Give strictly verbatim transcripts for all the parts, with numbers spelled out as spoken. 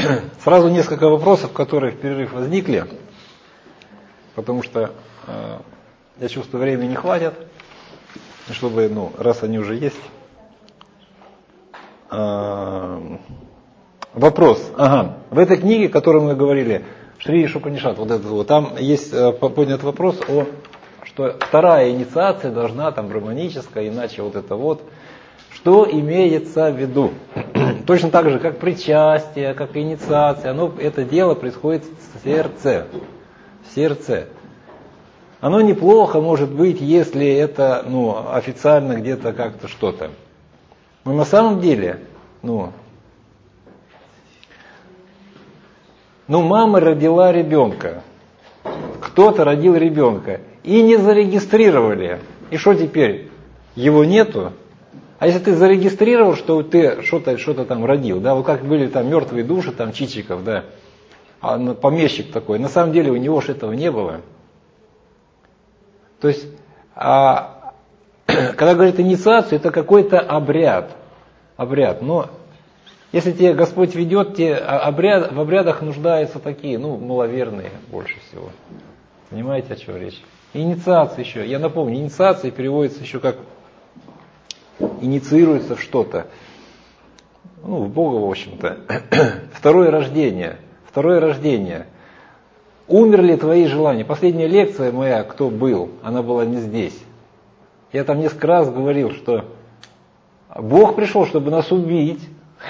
сразу несколько вопросов, которые в перерыв возникли, потому что э, я чувствую, времени не хватит, чтобы, ну, раз они уже есть. Э, вопрос. Ага. В этой книге, о которой мы говорили, Шри Ишупанишат, вот этот вот, там есть э, поднят вопрос о, что вторая инициация должна там брахманическая, иначе вот это вот. Что имеется в виду? Точно так же, как причастие, как инициация, оно, это дело происходит в сердце. В сердце. Оно неплохо может быть, если это, ну, официально где-то как-то что-то. Но на самом деле, ну, ну, мама родила ребенка, кто-то родил ребенка и не зарегистрировали. И что теперь? Его нету? А если ты зарегистрировал, что ты что-то, что-то там родил, да, вот как были там мертвые души, там Чичиков, да, а помещик такой, на самом деле у него же этого не было. То есть, а, когда говорит инициацию, это какой-то обряд, обряд, но если тебе Господь ведет, те обряд, в обрядах нуждаются такие, ну, маловерные больше всего. Понимаете, о чем речь? Инициация еще, я напомню, инициация переводится еще как инициируется в что-то, ну, в Бога, в общем-то. Второе рождение. Второе рождение. Умерли твои желания. Последняя лекция моя, кто был, она была не здесь. Я там несколько раз говорил, что Бог пришел, чтобы нас убить.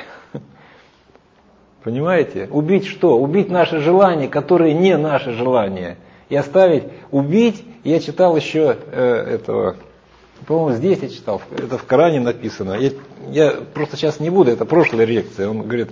Понимаете? Убить что? Убить наши желания, которые не наши желания. И оставить, убить, я читал еще э, этого... По-моему, здесь я читал, это в Коране написано. Я, я просто сейчас не буду, это прошлая лекция. Он говорит,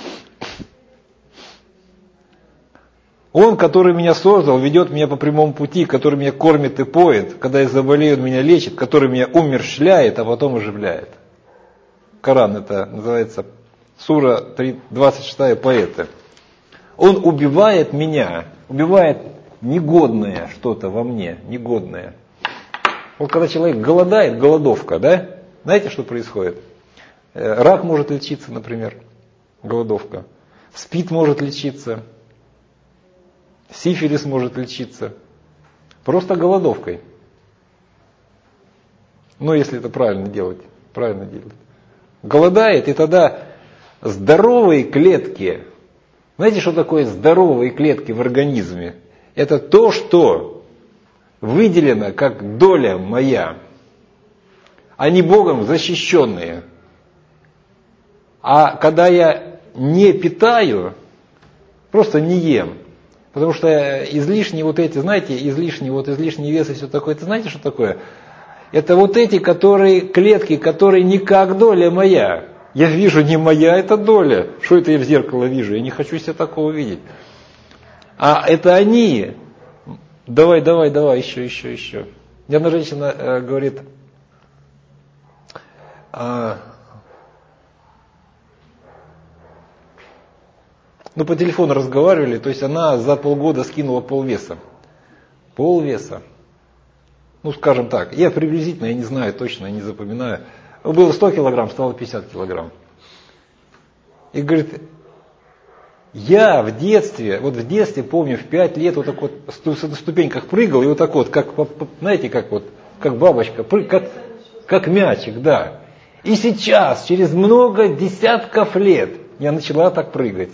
Он, который меня создал, ведет меня по прямому пути, который меня кормит и поет, когда я заболею, он меня лечит, который меня умерщвляет, а потом оживляет. Коран, это называется сура двадцать шестая поэты. Он убивает меня, убивает негодное что-то во мне, негодное. Вот когда человек голодает, голодовка, да? Знаете, что происходит? Рак может лечиться, например, голодовка. СПИД может лечиться. Сифилис может лечиться. Просто голодовкой. Ну, если это правильно делать. Правильно делать. Голодает, и тогда здоровые клетки. Знаете, что такое здоровые клетки в организме? Это то, что выделено как доля моя, они Богом защищенные. А когда я не питаю, просто не ем, потому что излишние вот эти, знаете, излишний, вот излишний вес и все такое, это знаете, что такое? Это вот эти, которые, клетки, которые не как доля моя. Я вижу, не моя это доля. Что это я в зеркало вижу? Я не хочу себе такого видеть. А это они. Давай, давай, давай, еще, еще, еще. Мне одна женщина э, говорит, э, ну по телефону разговаривали, то есть она за полгода скинула полвеса. Полвеса. Ну скажем так, я приблизительно, я не знаю точно, я не запоминаю. Было сто килограмм, стало пятьдесят килограмм. И говорит, я в детстве, вот в детстве помню, в пять лет вот так вот на ступеньках прыгал, и вот так вот, как, знаете, как вот, как бабочка, прыг, как, как мячик, да. И сейчас, через много десятков лет, я начала так прыгать.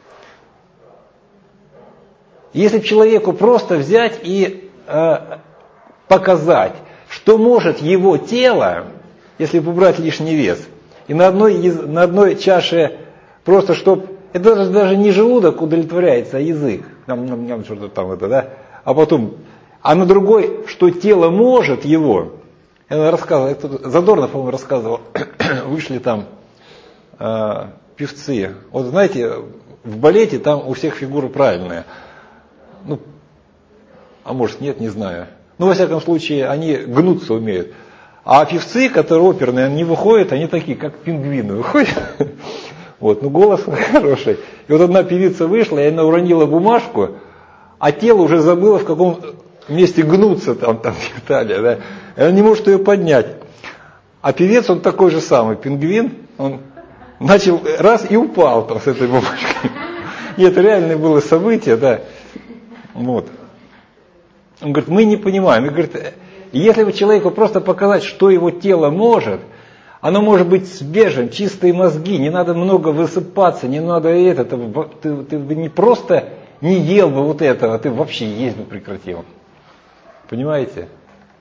Если человеку просто взять и э, показать, что может его тело, если убрать лишний вес, и на одной, на одной чаше просто, чтобы... Это даже, даже не желудок удовлетворяется, а язык. Нам, нам, нам что-то там это, да? А потом, а на другой, что тело может его. Я рассказывал, это Задорнов, по-моему, рассказывал, вышли там э, певцы. Вот знаете, в балете там у всех фигуры правильные. Ну, а может нет, не знаю. Ну, во всяком случае, они гнуться умеют. А певцы, которые оперные, они выходят, они такие, как пингвины, выходят. Вот, ну голос хороший. И вот одна певица вышла, и она уронила бумажку, а тело уже забыло, в каком месте гнуться там, там Италия, да. И она не может ее поднять. А певец, он такой же самый, пингвин, он начал раз и упал там с этой бумажкой. Нет, реальное было событие, да. Вот. Он говорит, мы не понимаем. И говорит, если бы человеку просто показать, что его тело может, оно может быть свежим, чистые мозги, не надо много высыпаться, не надо это. Ты, ты бы не просто не ел бы вот этого, ты вообще есть бы прекратил. Понимаете?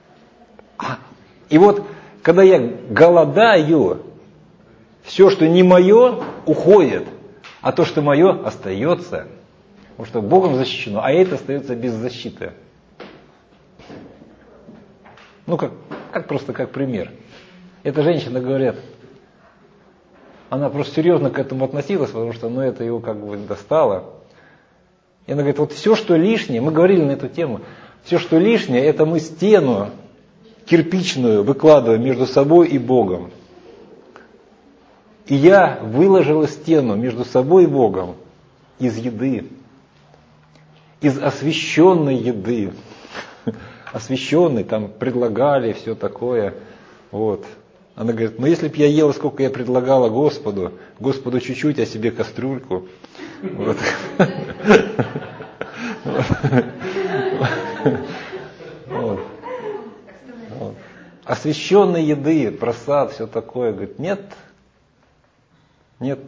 И вот, когда я голодаю, все, что не мое, уходит, а то, что мое, остается. Потому что Богом защищено, а это остается без защиты. Ну, как, как просто как пример. Эта женщина, говорят, она просто серьезно к этому относилась, потому что ну, это его как бы достало. И она говорит, вот все, что лишнее, мы говорили на эту тему, все, что лишнее, это мы стену кирпичную выкладываем между собой и Богом. И я выложила стену между собой и Богом из еды, из освященной еды. Освященной, там предлагали все такое. Вот. Она говорит, ну если бы я ела, сколько я предлагала Господу, Господу чуть-чуть, а себе кастрюльку. Вот. Вот. Вот. Освященной еды, просад, все такое. Говорит, нет, нет.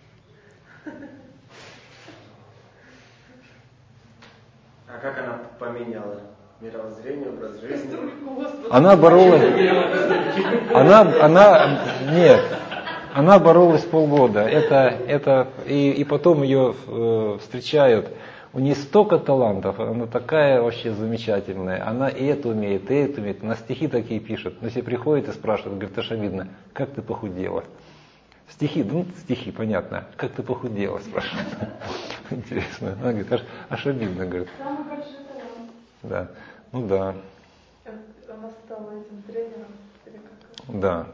А как она поменяла мировоззрение, образ жизни? Она боролась. Она, она, нет, она боролась полгода. Это, это, и, и потом ее э, встречают. У нее столько талантов, она такая вообще замечательная. Она и это умеет, и это умеет. Она стихи такие пишет. Но все приходят и спрашивают, говорит, аж обидно, как ты похудела? Стихи, ну стихи, понятно. Как ты похудела, спрашивают. Интересно. Она говорит, аж, аж обидно, говорит. Самый большой талант. Да, ну да. Она стала этим тренером или как? Да.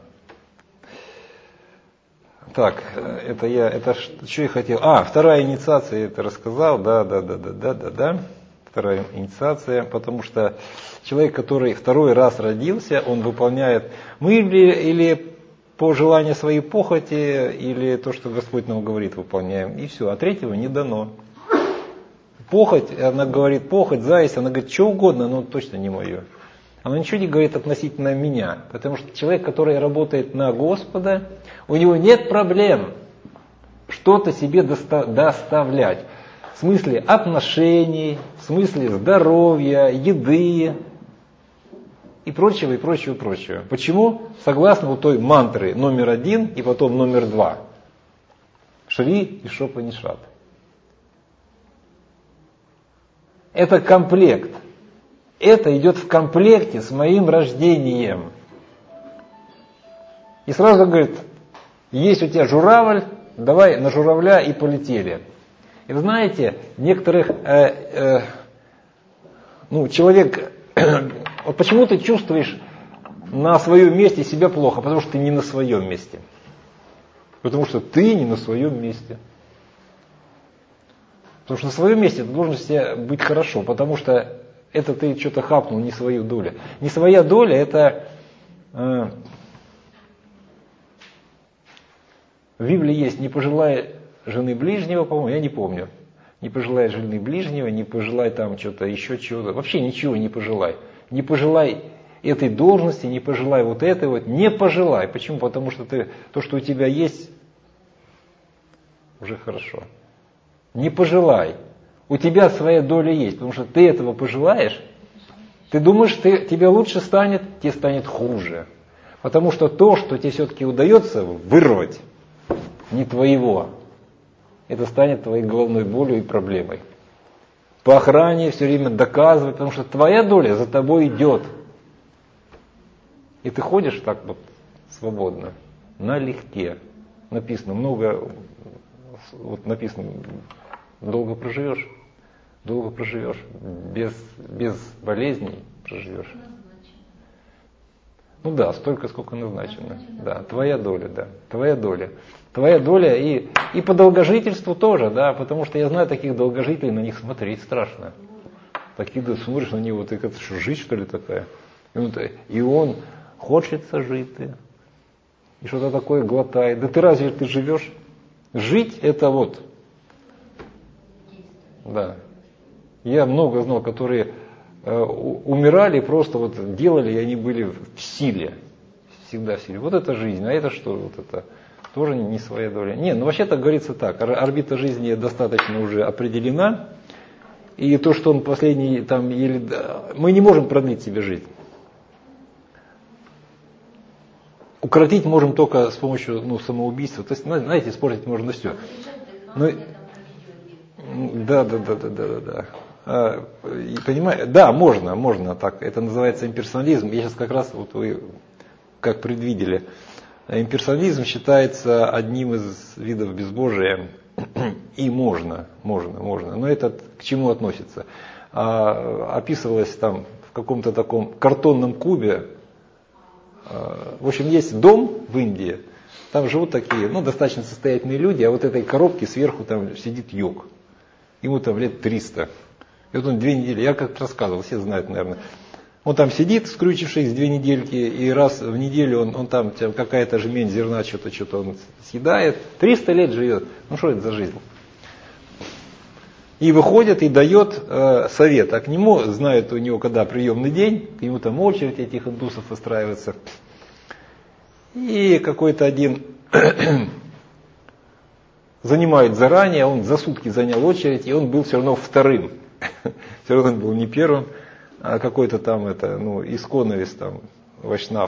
Так, это я, это что я хотел? А, вторая инициация, я это рассказал, да, да, да, да, да, да, да. Вторая инициация, потому что человек, который второй раз родился, он выполняет, мы или, или по желанию своей похоти, или то, что Господь нам говорит, выполняем, и все, а третьего не дано. Похоть, она говорит, похоть, зависть, она говорит, что угодно, но точно не мое. Она ничего не говорит относительно меня, потому что человек, который работает на Господа, у него нет проблем что-то себе доста- доставлять. В смысле отношений, в смысле здоровья, еды и прочего, и прочего, и прочего. Почему? Согласно вот той мантры номер один и потом номер два. Шри и Шопанишат. Это комплект. Это идет в комплекте с моим рождением. И сразу говорит, есть у тебя журавль, давай на журавля и полетели. И вы знаете, некоторых, э, э, ну, человек, вот почему ты чувствуешь на своем месте себя плохо? Потому что ты не на своем месте. Потому что ты не на своем месте. Потому что на своем месте ты должен себя быть хорошо, потому что это ты что-то хапнул, не свою долю. Не своя доля, это э, в Библии есть не пожелай жены ближнего, по-моему, я не помню. Не пожелай жены ближнего, не пожелай там что-то, еще чего-то. Вообще ничего не пожелай. Не пожелай этой должности, не пожелай вот этой вот. Не пожелай. Почему? Потому что ты, то, что у тебя есть, уже хорошо. Не пожелай. У тебя своя доля есть, потому что ты этого пожелаешь, ты думаешь, ты, тебе лучше станет, тебе станет хуже. Потому что то, что тебе все-таки удается вырвать, не твоего, это станет твоей головной болью и проблемой. По охране все время доказывать, потому что твоя доля за тобой идет. И ты ходишь так вот свободно, налегке. Написано много, вот написано, долго проживешь, долго проживешь, без, без болезней проживешь. Ну да, столько, сколько назначено. Да, твоя доля, да, твоя доля. Твоя доля и, и по долгожительству тоже, да, потому что я знаю таких долгожителей, на них смотреть страшно. Такие, ты смотришь на него, ты как-то что, жить что ли такая? И он, и он хочется жить, и что-то такое глотает. Да ты разве ты живешь? Жить это вот Да. Я много знал, которые э, умирали, просто вот делали, и они были в силе. Всегда в силе. Вот это жизнь, а это что? Вот это тоже не своя доля. Не, ну вообще-то говорится так, орбита жизни достаточно уже определена, и то, что он последний, там, еле, мы не можем продлить себе жизнь. Укоротить можем только с помощью ну, самоубийства. То есть, знаете, испортить можно все. Ну, да, да, да, да, да, да, да. А, и, понимаете, да, можно, можно так. Это называется имперсонализм. Я сейчас как раз, вот вы как предвидели, имперсонализм считается одним из видов безбожия. И можно, можно, можно. Но это к чему относится? А, описывалось там в каком-то таком картонном кубе. А, в общем, есть дом в Индии, там живут такие, ну, достаточно состоятельные люди, а вот этой коробке сверху там сидит йог. Ему там лет триста. И вот он две недели, я как рассказывал, все знают, наверное. Он там сидит, скрючившись две недельки, и раз в неделю он, он там, там какая-то жмень зерна, что-то, что-то он съедает. триста лет живет. Ну что это за жизнь? И выходит и дает э, совет. А к нему, знают у него, когда приемный день, к нему там очередь этих индусов устраивается. И какой-то один занимает заранее, он за сутки занял очередь, и он был все равно вторым. Все равно он был не первым. А какой-то там это, ну, исконовец там, вайшнав.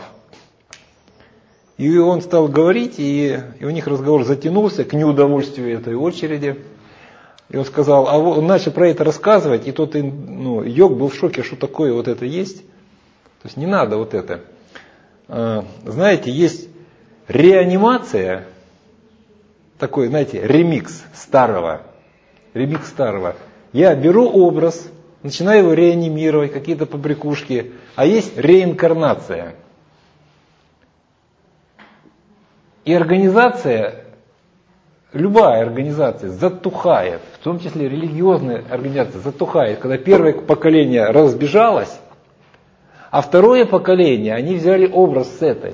И он стал говорить, и, и у них разговор затянулся к неудовольствию этой очереди. И он сказал, а он начал про это рассказывать, и тот ну, йог был в шоке, что такое вот это есть. То есть не надо вот это. Знаете, есть реанимация, такой, знаете, ремикс старого. Ремикс старого. Я беру образ, начинаю его реанимировать, какие-то побрякушки, а есть реинкарнация. И организация, любая организация затухает, в том числе религиозная организация затухает, когда первое поколение разбежалось, а второе поколение, они взяли образ с этой.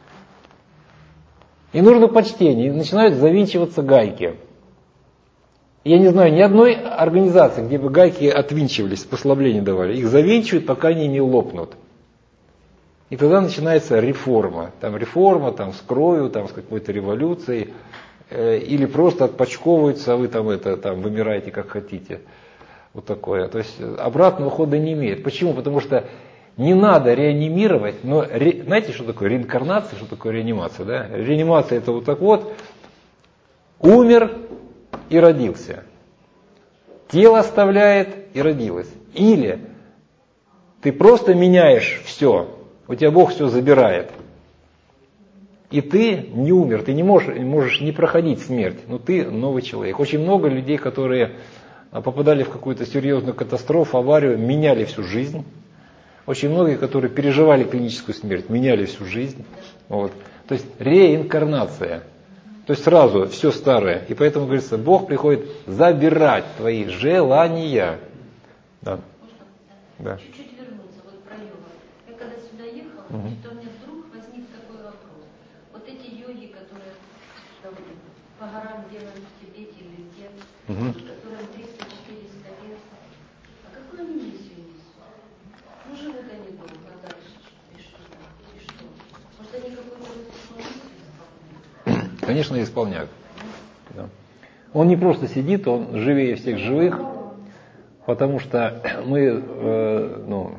И нужно почтение, и начинают завинчиваться гайки. Я не знаю ни одной организации, где бы гайки отвинчивались, послабление давали. Их завинчивают, пока они не лопнут. И тогда начинается реформа. Там реформа, там с кровью, там с какой-то революцией. Э, или просто отпочковываются, а вы там это там вымираете как хотите. Вот такое. То есть обратного хода не имеет. Почему? Потому что не надо реанимировать. Но ре, знаете, что такое реинкарнация, что такое реанимация? Да? Реанимация это вот так вот. Умер и родился. Тело оставляет и родилось. Или ты просто меняешь все. У тебя Бог все забирает. И ты не умер, ты не можешь, можешь не проходить смерть, но ты новый человек. Очень много людей, которые попадали в какую-то серьезную катастрофу, аварию, меняли всю жизнь. Очень многие, которые переживали клиническую смерть, меняли всю жизнь. Вот. То есть реинкарнация. То есть сразу все старое. И поэтому говорится, Бог приходит забирать твои желания. Да. Да. Чуть-чуть вернуться вот про йогу. Я когда сюда ехала, Угу. то у меня вдруг возник такой вопрос. Вот эти йоги, которые там, по горам делают в Тибете или где, Угу. которым триста-четыреста лет, а какую они миссию несут? Ну, живут они долго, а дальше и что? И что? Может, они какую-то миссию исполняют? Конечно, исполняют. Да. Он не просто сидит, он живее всех живых, потому что мы, э, ну,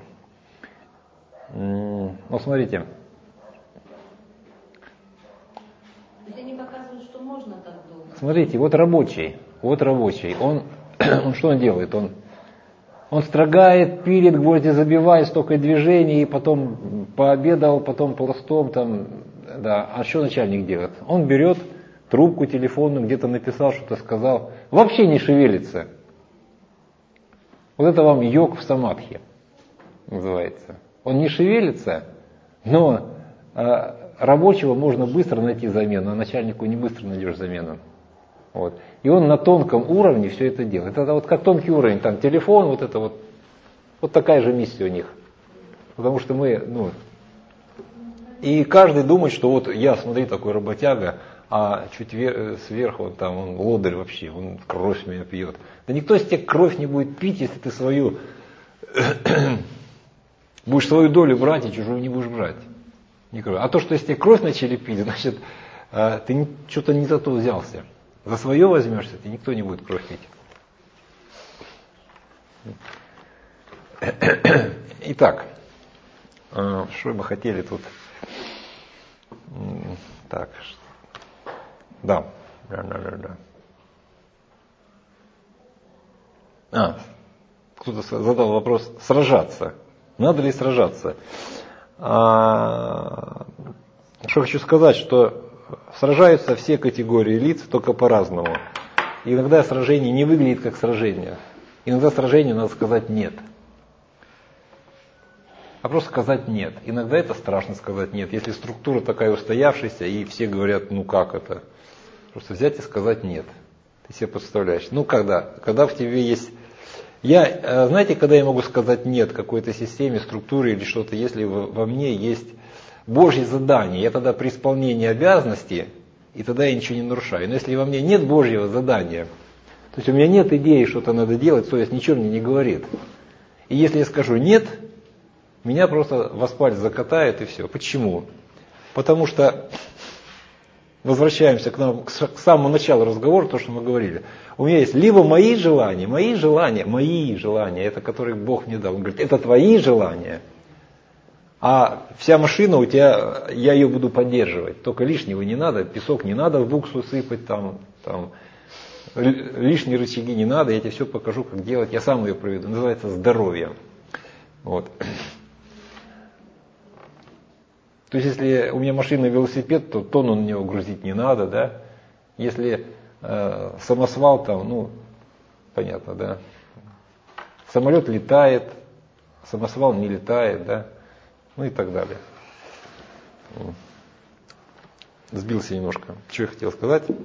э, ну, смотрите. Это не показывает, что можно так долго. Смотрите, вот рабочий, вот рабочий, он, он что он делает? Он, он строгает, пилит, гвозди забивает, столько движений, потом пообедал, потом пластом там. Да, а что начальник делает? Он берет трубку телефонную, где-то написал, что-то сказал, вообще не шевелится. Вот это вам йог в самадхи называется. Он не шевелится, но э, рабочего можно быстро найти замену, а начальнику не быстро найдешь замену. Вот. И он на тонком уровне все это делает. Это вот как тонкий уровень, там телефон, вот это вот, вот такая же миссия у них. Потому что мы, ну, и каждый думает, что вот я, смотри, такой работяга, а чуть вер, сверху он там, он лодырь вообще, он кровь меня пьет. Да никто из тебя кровь не будет пить, если ты свою будешь свою долю брать и чужую не будешь брать. Не кровь. А то, что если тебе кровь начали пить, значит, ты что-то не за то взялся. За свое возьмешься, тебе никто не будет кровь пить. Итак, что мы хотели тут? Так, да, да, да, да, да. А, кто-то задал вопрос, сражаться. Надо ли сражаться? А, что хочу сказать, что сражаются все категории лиц, только по-разному. Иногда сражение не выглядит как сражение. Иногда сражению надо сказать «нет». А просто сказать «нет». Иногда это страшно сказать «нет». Если структура такая устоявшаяся, и все говорят «ну как это?». Просто взять и сказать «нет». Ты себе представляешь. Ну когда? Когда в тебе есть... Я, знаете, когда я могу сказать «нет» какой-то системе, структуре или что-то, если во мне есть Божье задание, я тогда при исполнении обязанностей, и тогда я ничего не нарушаю. Но если во мне нет Божьего задания, то есть у меня нет идеи, что-то надо делать, совесть ничего мне не говорит. И если я скажу «нет», меня просто в асфальт закатает и все. Почему? Потому что, возвращаемся к, нам, к самому началу разговора, то, что мы говорили. У меня есть либо мои желания, мои желания, мои желания, это которые Бог мне дал. Он говорит, это твои желания, а вся машина у тебя, я ее буду поддерживать. Только лишнего не надо, песок не надо в буксу сыпать, там, там, лишние рычаги не надо, я тебе все покажу, как делать, я сам ее проведу. Называется здоровье. Вот. То есть, если у меня машина велосипед, то тонну на него грузить не надо, да. Если э, самосвал там, ну, понятно, да. Самолет летает, самосвал не летает, да. Ну и так далее. Сбился немножко. Что я хотел сказать? По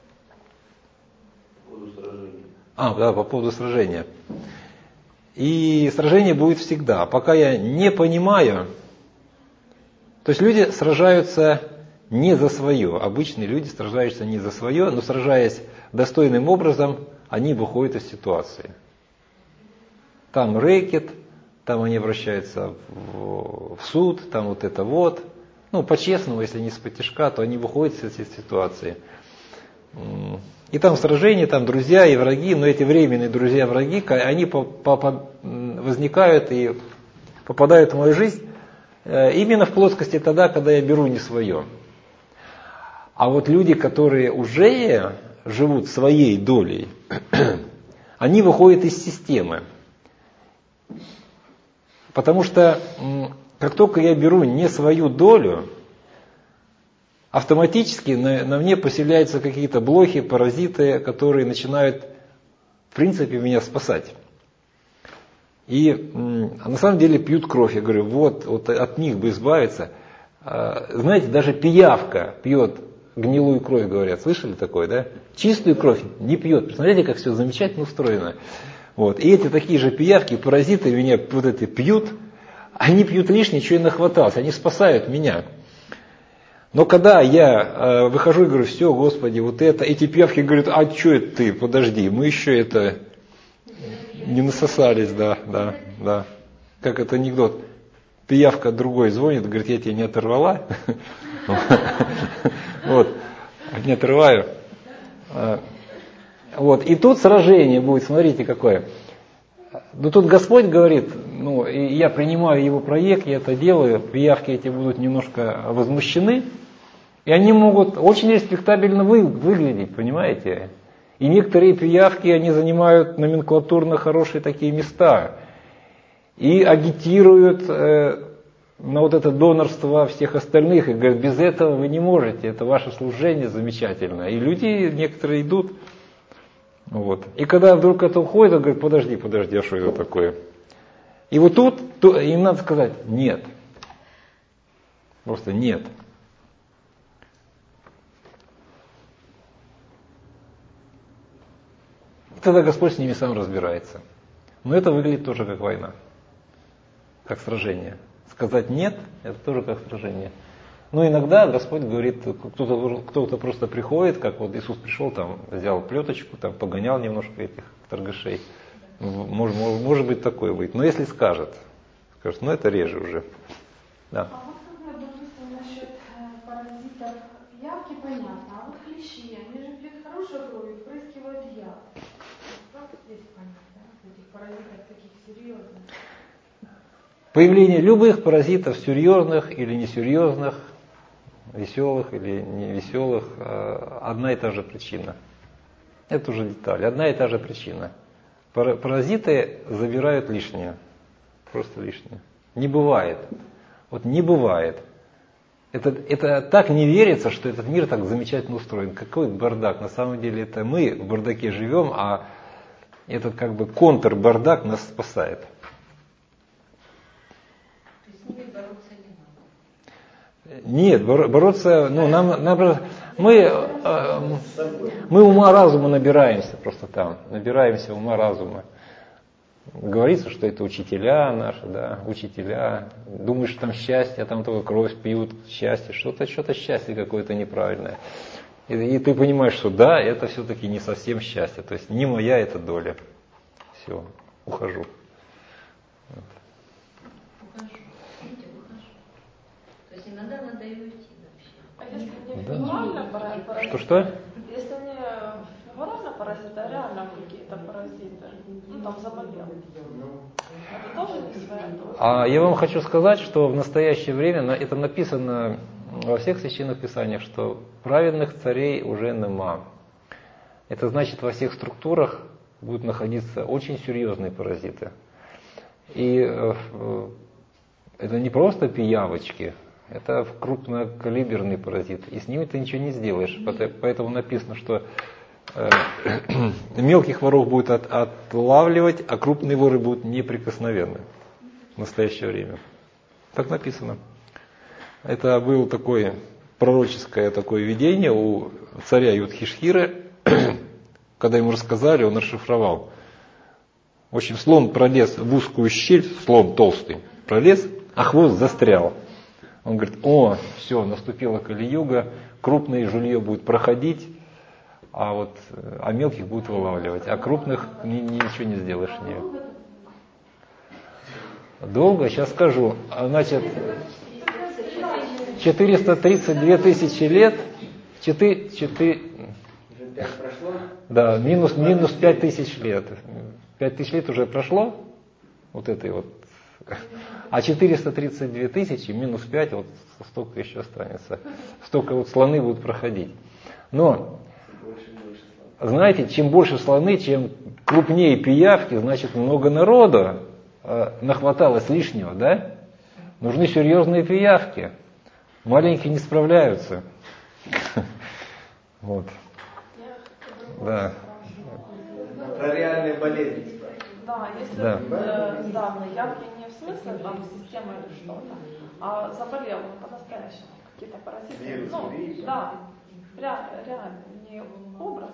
поводу сражения. А, да, по поводу сражения. И сражение будет всегда. Пока я не понимаю... То есть люди сражаются не за свое. Обычные люди сражаются не за свое, но сражаясь достойным образом, они выходят из ситуации. Там рэкет, там они обращаются в, в суд, там вот это вот. Ну, по-честному, если не с-потишка, то они выходят из этой ситуации. И там сражения, там друзья и враги, но эти временные друзья и враги, они по, по, по, возникают и попадают в мою жизнь именно в плоскости тогда, когда я беру не свое. А вот люди, которые уже живут своей долей, они выходят из системы. Потому что как только я беру не свою долю, автоматически на, на мне поселяются какие-то блохи, паразиты, которые начинают, в принципе, меня спасать. И а на самом деле пьют кровь. Я говорю, вот, вот от них бы избавиться. Знаете, даже пиявка пьет гнилую кровь, говорят. Слышали такое, да? Чистую кровь не пьет. Посмотрите, как все замечательно устроено. Вот. И эти такие же пиявки, паразиты меня вот эти пьют. Они пьют лишнее, что я нахватался. Они спасают меня. Но когда я э, выхожу и говорю, все, Господи, вот это, эти пиявки говорят, а что это ты, подожди, мы еще это не насосались, да, да, да. Как это анекдот. Пиявка другой звонит, говорит, я тебя не оторвала. Вот, не отрываю. Вот, и тут сражение будет, смотрите какое. Но тут Господь говорит, ну, и я принимаю Его проект, я это делаю, пиявки эти будут немножко возмущены, и они могут очень респектабельно вы, выглядеть, понимаете? И некоторые пиявки, они занимают номенклатурно хорошие такие места и агитируют э, на вот это донорство всех остальных, и говорят, без этого вы не можете, это ваше служение замечательное. И люди некоторые идут. Вот. И когда вдруг это уходит, он говорит, подожди, подожди, а что это такое? И вот тут то, им надо сказать нет. Просто нет. И тогда Господь с ними сам разбирается. Но это выглядит тоже как война. Как сражение. Сказать нет, это тоже как сражение. Но иногда Господь говорит, кто-то, кто-то просто приходит, как вот Иисус пришел, там, взял плеточку, там, погонял немножко этих торгашей. Может, может, может быть такое быть. Но если скажет, скажет, ну это реже уже. Да. А вот как, допустим, насчет паразитов явки понятно, а вот клещи, они же пьют хорошую кровь и впрыскивают яд. Как здесь понять, да? Этих паразитов таких серьезных? Появление любых паразитов, серьезных или несерьезных, веселых или невеселых, одна и та же причина. Это уже деталь, одна и та же причина. Паразиты забирают лишнее, просто лишнее. Не бывает. Вот не бывает. Это, это так не верится, что этот мир так замечательно устроен. Какой бардак. На самом деле это мы в бардаке живем, а этот как бы контрбардак нас спасает. Нет, бороться, ну, нам, нам мы, э, мы ума разума набираемся просто там, набираемся ума разума. Говорится, что это учителя наши, да, учителя. Думаешь, там счастье, там только кровь пьют, счастье, что-то, что-то счастье какое-то неправильное. И, и ты понимаешь, что да, это все-таки не совсем счастье, то есть не моя эта доля. Все, ухожу. Иногда надо и уйти вообще. А если не вирально паразиты? Что, что? Если не вирально паразиты, а реально какие-то паразиты, ну там заболел. Это тоже не своя доля. А я вам хочу сказать, что в настоящее время, это написано во всех священных писаниях, что праведных царей уже нема. Это значит, во всех структурах будут находиться очень серьезные паразиты. И это не просто пиявочки. Это крупнокалиберный паразит, и с ними ты ничего не сделаешь. Поэтому написано, что э, мелких воров будет от, отлавливать, а крупные воры будут неприкосновенны в настоящее время. Так написано. Это было такое пророческое такое видение у царя Юдхишхира. Когда ему рассказали, он расшифровал. В общем, слон пролез в узкую щель, слон толстый, пролез, а хвост застрял. Он говорит, о, все, наступила Кали-юга, крупное жулье будет проходить, а вот а мелких будут вылавливать, а крупных ни, ничего не сделаешь. Не. Долго? Сейчас скажу. Значит, четыреста тридцать две тысячи лет, четыре, четыре, да, минус, минус пять тысяч лет. пять тысяч лет уже прошло, вот этой вот. А четыреста тридцать две тысячи минус пять, вот столько еще останется. Столько вот слоны будут проходить. Но, знаете, чем больше слоны, чем крупнее пиявки, значит много народу э, нахваталось лишнего, да? Нужны серьезные пиявки. Маленькие не справляются. Вот. Да. Про реальные болезни. Да, если да. Э, да, явки не в смысле там система или что-то, а заболел он по-настоящему, какие-то паразиты. Вирус, ну, вирус. да, реально, реально, не образ.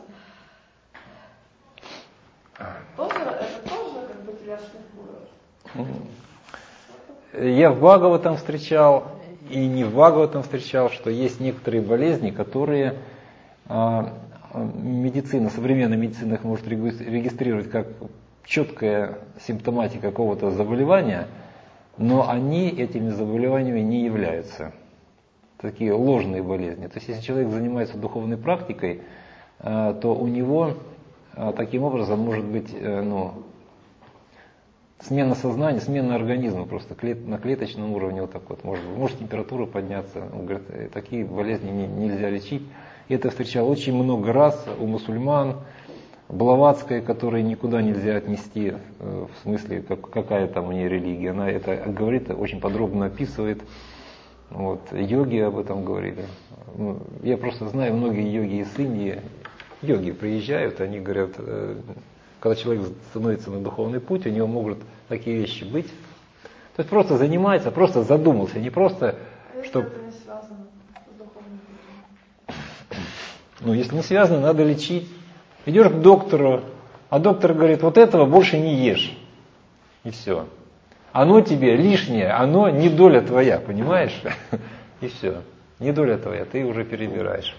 Тоже, это тоже как бы тебя шлифует. Я в Бхагаватам встречал, и не в Бхагаватам встречал, что есть некоторые болезни, которые а, медицина, современная медицина их может регистрировать как четкая симптоматика какого-то заболевания, но они этими заболеваниями не являются. Такие ложные болезни. То есть если человек занимается духовной практикой, то у него таким образом может быть ну, смена сознания, смена организма просто на клеточном уровне вот так вот. Может, может температура подняться. Он говорит, такие болезни нельзя лечить. И это встречал очень много раз у мусульман. Блаватская, которой никуда нельзя отнести, в смысле, как, какая там у нее религия, она это говорит, очень подробно описывает. Вот, йоги об этом говорили. Я просто знаю, многие йоги из Индии, йоги приезжают, они говорят, когда человек становится на духовный путь, у него могут такие вещи быть. То есть просто занимается, просто задумался, не просто, а что... это не связано с духовным путем? Ну, если не связано, надо лечить. Идешь к доктору, а доктор говорит, вот этого больше не ешь. И все. Оно тебе лишнее, оно не доля твоя, понимаешь? И все. Не доля твоя, ты уже перебираешь.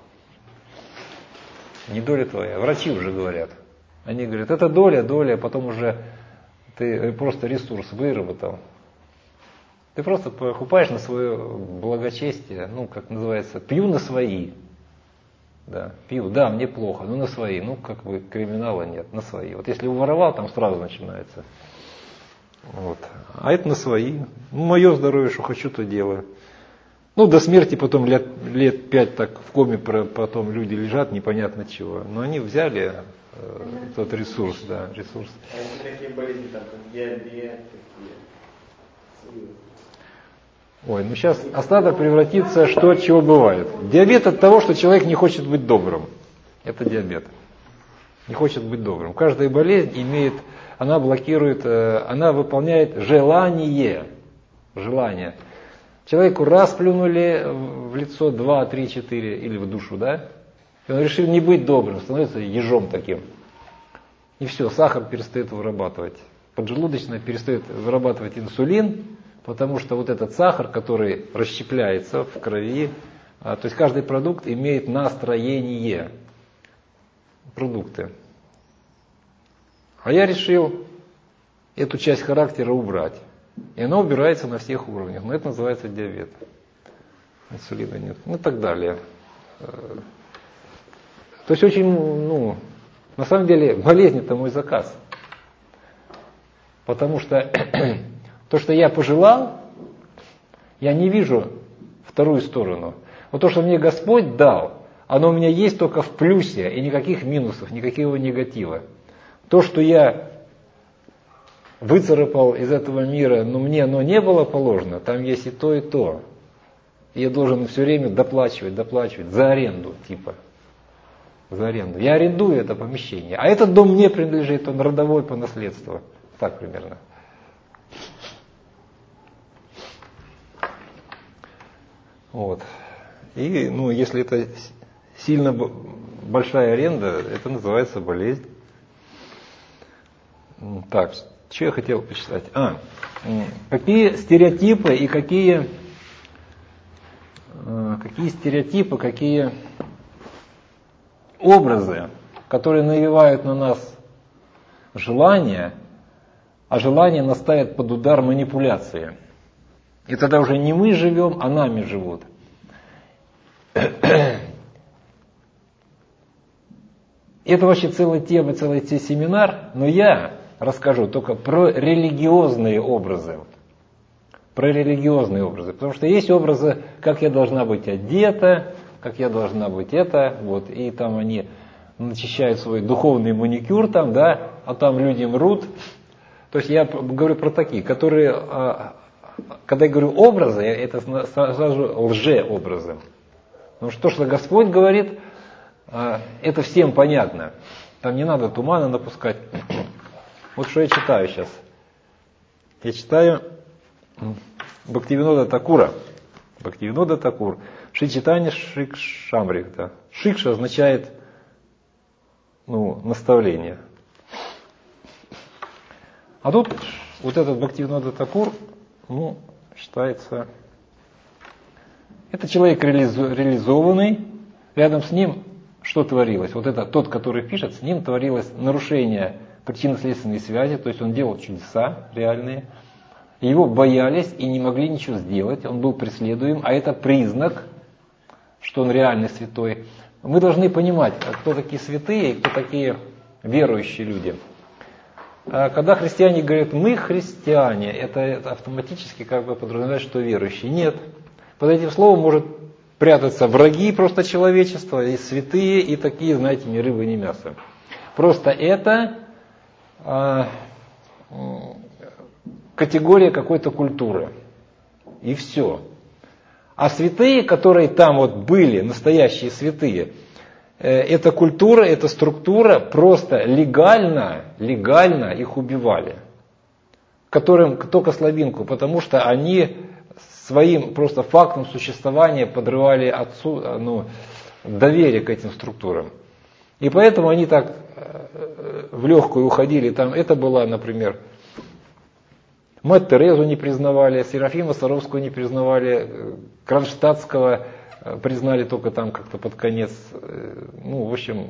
Не доля твоя. Врачи уже говорят. Они говорят, это доля, доля, потом уже ты просто ресурс выработал. Ты просто покупаешь на свое благочестие, ну, как называется, пью на свои. Да, пью, да, мне плохо, но на свои. Ну, как бы криминала нет, на свои. Вот если уворовал, там сразу начинается. Вот. А это на свои. Ну, мое здоровье, что хочу, то делаю. Ну, до смерти потом лет, лет пять так в коме потом люди лежат, непонятно чего. Но они взяли э, тот ресурс, да, ресурс. А если такие болезни, там, как диабет, такие? Ой, ну сейчас остаток превратится, что от чего бывает. Диабет от того, что человек не хочет быть добрым. Это диабет. Не хочет быть добрым. Каждая болезнь имеет, она блокирует, она выполняет желание. Желание. Человеку раз плюнули в лицо, два, три, четыре, или в душу, да? И он решил не быть добрым, становится ежом таким. И все, сахар перестает вырабатывать. Поджелудочная перестает вырабатывать инсулин, потому что вот этот сахар, который расщепляется в крови, то есть каждый продукт имеет настроение. Продукты. А я решил эту часть характера убрать. И она убирается на всех уровнях. Но это называется диабет. Инсулина нет. Ну и так далее. То есть очень, ну, на самом деле болезнь это мой заказ. Потому что то, что я пожелал, я не вижу вторую сторону. Вот то, что мне Господь дал, оно у меня есть только в плюсе, и никаких минусов, никакого негатива. То, что я выцарапал из этого мира, но мне оно не было положено, там есть и то, и то. И я должен все время доплачивать, доплачивать за аренду, типа. За аренду. Я арендую это помещение. А этот дом мне принадлежит, он родовой по наследству. Так примерно. Вот. И, ну, если это сильно большая аренда, это называется болезнь. Так, что я хотел почитать? А, какие стереотипы и какие, какие стереотипы, какие образы, которые навевают на нас желание, а желание нас ставит под удар манипуляции. И тогда уже не мы живем, а нами живут. Это вообще целая тема, целый семинар, но я расскажу только про религиозные образы. Про религиозные образы. Потому что есть образы, как я должна быть одета, как я должна быть это, вот, и там они начищают свой духовный маникюр, там, да, а там люди мрут. То есть я говорю про такие, которые, когда я говорю образы, это сразу лжеобразы. Потому что то, что Господь говорит, это всем понятно. Там не надо тумана напускать. Вот что я читаю сейчас. Я читаю Бхактивинода Такура. Бхактивинода Такур. Шичитани Шикшамрита. Шикша означает, ну, наставление. А тут вот этот Бхактивинода Такур, ну, считается, это человек реализованный, рядом с ним что творилось? Вот это тот, который пишет, с ним творилось нарушение причинно-следственной связи, то есть он делал чудеса реальные. Его боялись и не могли ничего сделать, он был преследуем, а это признак, что он реальный святой. Мы должны понимать, кто такие святые, кто такие верующие люди. Когда христиане говорят «мы христиане», это автоматически как бы подразумевает, что верующие. Нет. Под этим словом может прятаться враги просто человечества, и святые, и такие, знаете, ни рыбы, ни мясо. Просто это а, категория какой-то культуры. И все. А святые, которые там вот были, настоящие святые, эта культура, эта структура просто легально, легально их убивали. Которым только слабинку, потому что они своим просто фактом существования подрывали отцу, ну, доверие к этим структурам. И поэтому они так в легкую уходили. Там, это была, например, Мать Терезу не признавали, Серафима Саровского не признавали, Кронштадтского признали только там как-то под конец. Ну, в общем,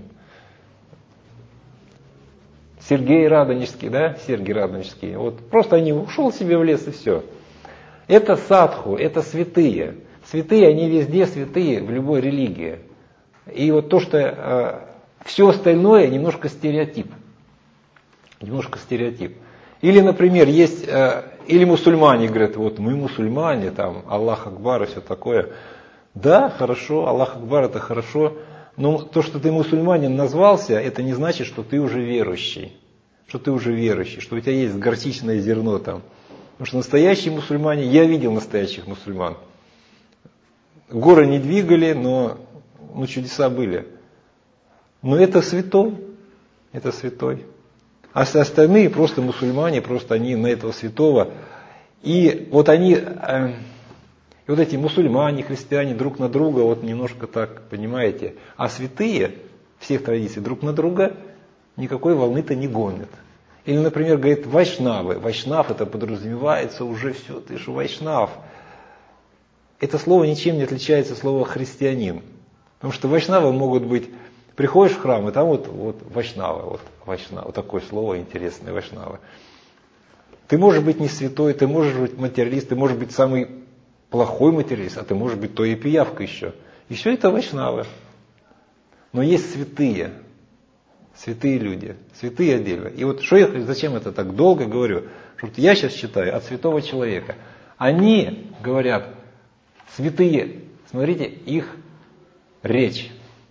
Сергей Радонежский, да, Сергий Радонежский. Вот просто они ушел себе в лес и все. Это садху, это святые. Святые, они везде святые, в любой религии. И вот то, что э, все остальное немножко стереотип. Немножко стереотип. Или, например, есть, э, или мусульмане говорят, вот мы мусульмане, там, Аллах Акбар и все такое. Да, хорошо, Аллах Акбар это хорошо, но то, что ты мусульманин назвался, это не значит, что ты уже верующий. Что ты уже верующий, что у тебя есть горчичное зерно там. Потому что настоящие мусульмане, я видел настоящих мусульман. Горы не двигали, но ну, чудеса были. Но это святой, это святой. А все остальные просто мусульмане, просто они на этого святого. И вот они, э, и вот эти мусульмане, христиане друг на друга, вот немножко так, понимаете. А святые всех традиций друг на друга никакой волны-то не гонят. Или, например, говорит вайшнавы. Вайшнав это подразумевается уже все, ты же вайшнав. Это слово ничем не отличается от слова христианин. Потому что вайшнавы могут быть, приходишь в храм, и там вот, вот вайшнавы, вот, вайшнавы, вот такое слово интересное, вайшнавы. Ты можешь быть не святой, ты можешь быть материалист, ты можешь быть самый плохой материалист, а ты можешь быть то и пиявка еще. И все это вайшнавы. Но есть святые, святые люди, святые отдельно. И вот что я, зачем это так долго говорю? Что я сейчас читаю от святого человека. Они говорят, святые, смотрите, их речь.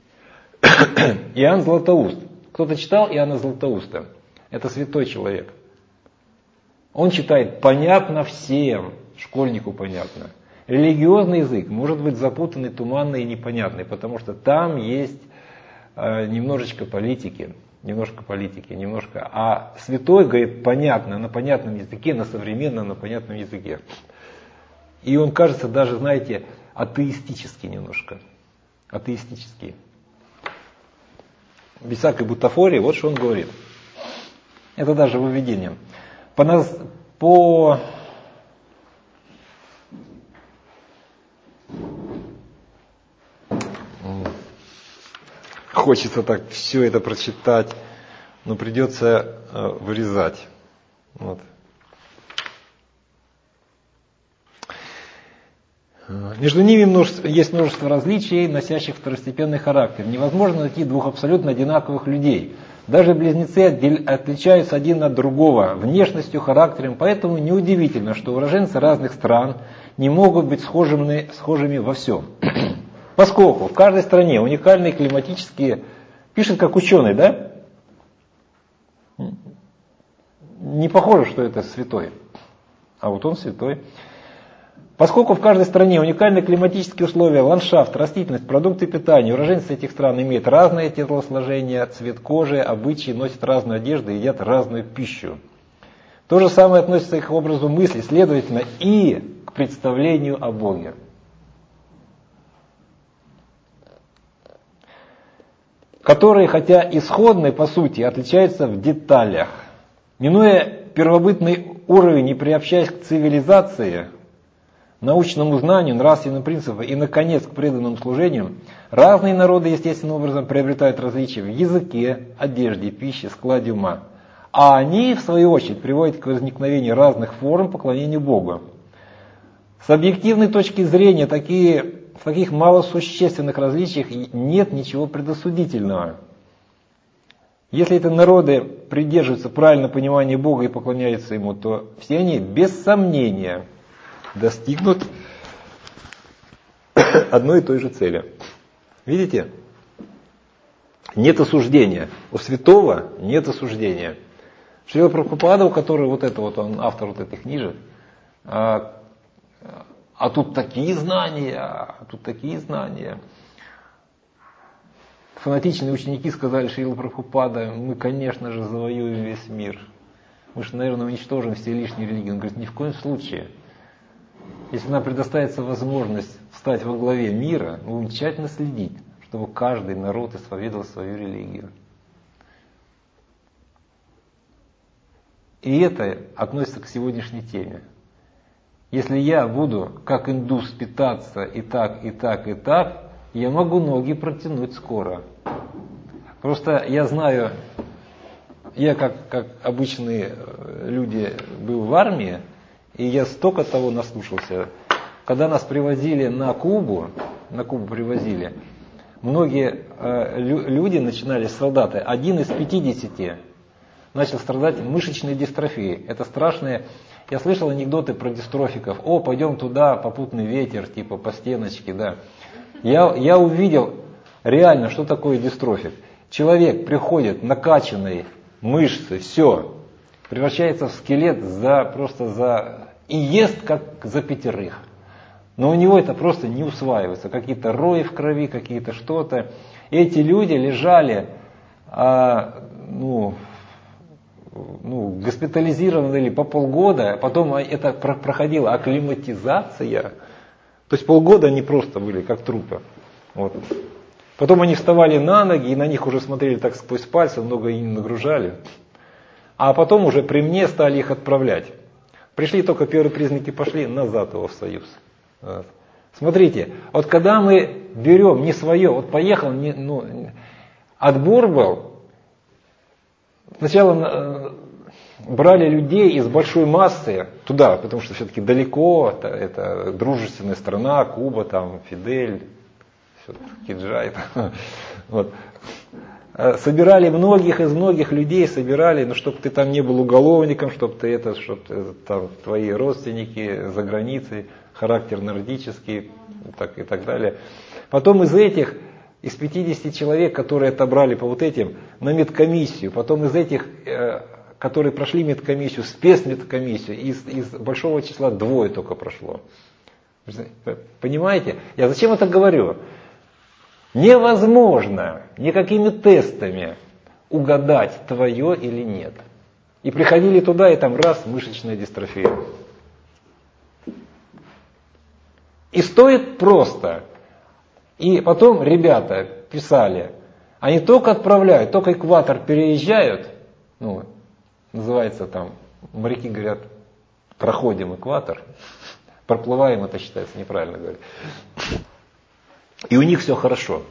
Иоанн Златоуст. Кто-то читал Иоанна Златоуста? Это святой человек. Он читает понятно всем, школьнику понятно. Религиозный язык может быть запутанный, туманный и непонятный, потому что там есть э, немножечко политики, немножко политики, немножко. А святой говорит понятно, на понятном языке, на современном, на понятном языке. И он кажется даже, знаете, атеистический немножко. Атеистический. Без всякой бутафории, вот что он говорит. Это даже выведение. По, нас, по хочется так все это прочитать, но придется э, вырезать. Вот. Между ними множество, есть множество различий, носящих второстепенный характер. Невозможно найти двух абсолютно одинаковых людей. Даже близнецы отличаются один от другого внешностью, характером, поэтому неудивительно, что уроженцы разных стран не могут быть схожими, схожими во всем. Поскольку в каждой стране уникальные климатические, пишет как ученый, да? Не похоже, что это святой, а вот он святой. Поскольку в каждой стране уникальные климатические условия, ландшафт, растительность, продукты питания, уроженцы этих стран имеют разное телосложение, цвет кожи, обычаи, носят разную одежду и едят разную пищу. То же самое относится и к образу мысли, следовательно, и к представлению о Боге. Которые, хотя исходны по сути, отличаются в деталях. Минуя первобытный уровень и приобщаясь к цивилизации, научному знанию, нравственным принципам и, наконец, к преданному служению, разные народы естественным образом приобретают различия в языке, одежде, пище, складе ума. А они, в свою очередь, приводят к возникновению разных форм поклонения Богу. С объективной точки зрения, такие, в таких малосущественных различиях нет ничего предосудительного. Если эти народы придерживаются правильного понимания Бога и поклоняются Ему, то все они, без сомнения, достигнут одной и той же цели. Видите? Нет осуждения. У святого нет осуждения. Шрила Прабхупада, у которого вот это вот, он автор вот этих книжек, а, а тут такие знания, а тут такие знания. Фанатичные ученики сказали Шрила Прабхупада, мы, конечно же, завоюем весь мир. Мы же, наверное, уничтожим все лишние религии. Он говорит, ни в коем случае. Если нам предоставится возможность встать во главе мира, мы будем тщательно следить, чтобы каждый народ исповедовал свою религию. И это относится к сегодняшней теме. Если я буду как индус питаться и так, и так, и так, я могу ноги протянуть скоро. Просто я знаю, я как, как обычные люди был в армии, и я столько того наслушался. Когда нас привозили на Кубу, на Кубу привозили, многие э, лю, люди начинали, солдаты, один из пятидесяти начал страдать мышечной дистрофией. Это страшные. Я слышал анекдоты про дистрофиков. О, пойдем туда, попутный ветер, типа по стеночке, да. Я, я увидел реально, что такое дистрофик. Человек приходит накачанный, мышцы, все, превращается в скелет за, просто за... и ест как за пятерых. Но у него это просто не усваивается. Какие-то рои в крови, какие-то что-то. Эти люди лежали, а, ну, ну, госпитализированы по полгода, потом это проходила акклиматизация. То есть полгода они просто были как трупы. Вот. Потом они вставали на ноги, и на них уже смотрели так сквозь пальцы, много и не нагружали. А потом уже при мне стали их отправлять. Пришли только первые признаки, пошли назад его в Союз. Вот. Смотрите, вот когда мы берем не свое, вот поехал, не, ну, отбор был, сначала брали людей из большой массы туда, потому что все-таки далеко, это, это дружественная страна, Куба, там, Фидель, Киджай. Вот. Собирали многих из многих людей, собирали, ну, чтобы ты там не был уголовником, чтобы ты это, чтобы там твои родственники за границей, характер нордический, так, и так далее. Потом из этих, из пятидесяти человек, которые отобрали по вот этим, на медкомиссию, потом из этих, которые прошли медкомиссию, спецмедкомиссию, из, из большого числа двое только прошло. Понимаете? Я зачем это говорю? Невозможно никакими тестами угадать, твое или нет. И приходили туда, и там раз, мышечная дистрофия. И стоит просто. И потом ребята писали, они только отправляют, только экватор переезжают, ну, называется там, моряки говорят, проходим экватор, проплываем, это считается неправильно говорить. И у них все хорошо.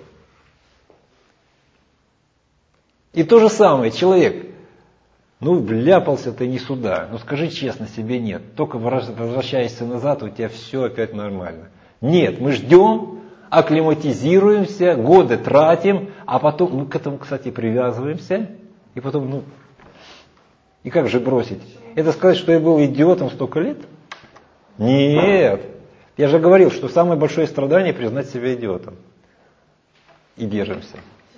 И то же самое, человек, ну вляпался ты не сюда, ну скажи честно, себе нет. Только возвращаешься назад, у тебя все опять нормально. Нет, мы ждем, акклиматизируемся, годы тратим, а потом, мы к этому, кстати, привязываемся, и потом, ну, и как же бросить? Это сказать, что я был идиотом столько лет? Нет. Я же говорил, что самое большое страдание признать себя идиотом. И держимся.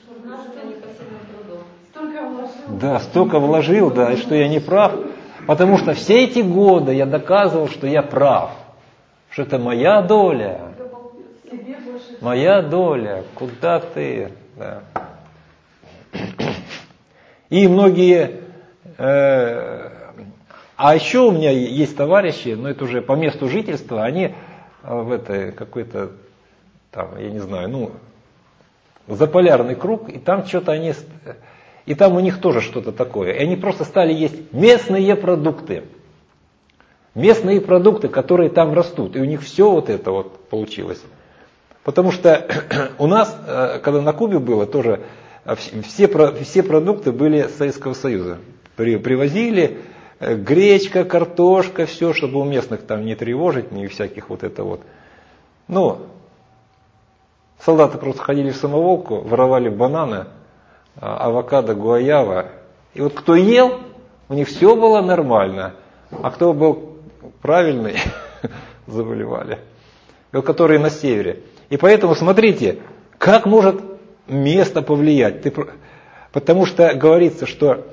Да, столько вложил, да, и что я не прав. Потому что все эти годы я доказывал, что я прав. Что это моя доля. Моя доля. Куда ты? Да. И многие... Э, а еще у меня есть товарищи, но это уже по месту жительства, они в этой какой-то, там, я не знаю, ну, заполярный круг, и там что-то они, и там у них тоже что-то такое. И они просто стали есть местные продукты. Местные продукты, которые там растут. И у них все вот это вот получилось. Потому что у нас, когда на Кубе было, тоже все, все продукты были Советского Союза. Привозили гречка, картошка, все, чтобы у местных там не тревожить, ни всяких вот это вот. Ну, солдаты просто ходили в самоволку, воровали бананы, авокадо, гуаява. И вот кто ел, у них все было нормально. А кто был правильный, заболевали. И вот которые на севере. И поэтому смотрите, как может место повлиять. Ты, потому что говорится, что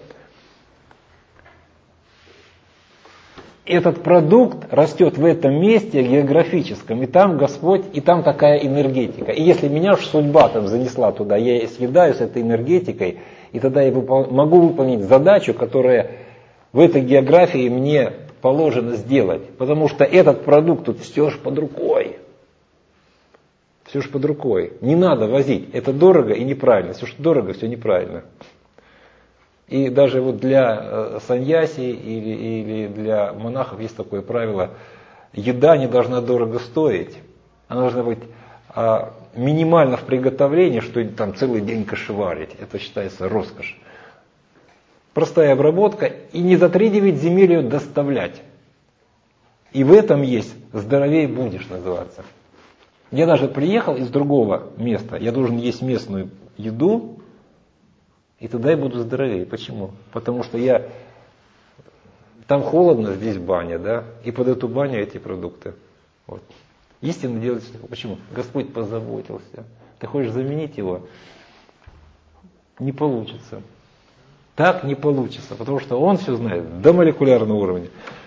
этот продукт растет в этом месте географическом, и там Господь, и там такая энергетика. И если меня уж судьба там занесла туда, я съедаюсь этой энергетикой, и тогда я выпол- могу выполнить задачу, которая в этой географии мне положено сделать. Потому что этот продукт тут все же под рукой. Все же под рукой. Не надо возить. Это дорого и неправильно. Все, что дорого, все неправильно. И даже вот для саньяси или, или для монахов есть такое правило: еда не должна дорого стоить, она должна быть а, минимально в приготовлении, что там целый день кашеварить. Это считается роскошь. Простая обработка, и не за три девять земель ее доставлять. И в этом есть «здоровей будешь» называться. Я даже приехал из другого места, я должен есть местную еду, и тогда я буду здоровее. Почему? Потому что я там холодно, здесь баня, да, и под эту баню эти продукты. Вот. Истинно делать. Почему? Господь позаботился. Ты хочешь заменить его? Не получится. Так не получится, потому что он все знает до молекулярного уровня.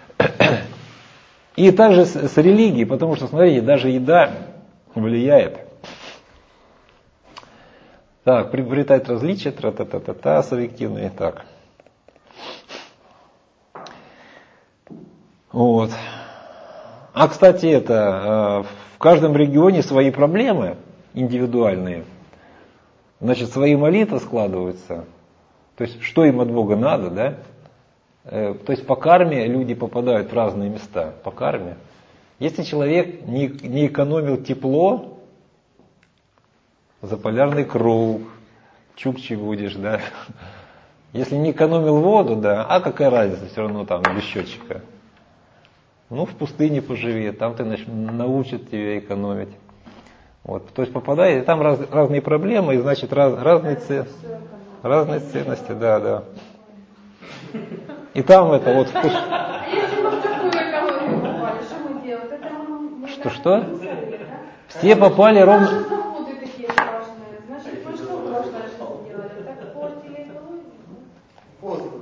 И также с, с религией, потому что, смотрите, даже еда влияет. Так, приобретать различия, тра-та-та-та-та, субъективные, так. Вот. А, кстати, это, в каждом регионе свои проблемы индивидуальные. Значит, свои молитвы складываются. То есть, что им от Бога надо, да? То есть, по карме люди попадают в разные места. По карме. Если человек не, не экономил тепло, заполярный круг, чукчи будешь, да. Если не экономил воду, да, а какая разница, все равно там без счетчика. Ну, в пустыне поживи, там ты научат тебя экономить. Вот, то есть попадает, и там раз, разные проблемы, и значит раз, разные, ц... разные ценности, да, да. И там это вот вкус. А если мы в такую экологию попали, что мы делаем? Это мы, что, что? Все попали ровно... Наши заводы такие страшные. Значит, мы что в прошлой жизни делали? Так портили экологию? Воздух.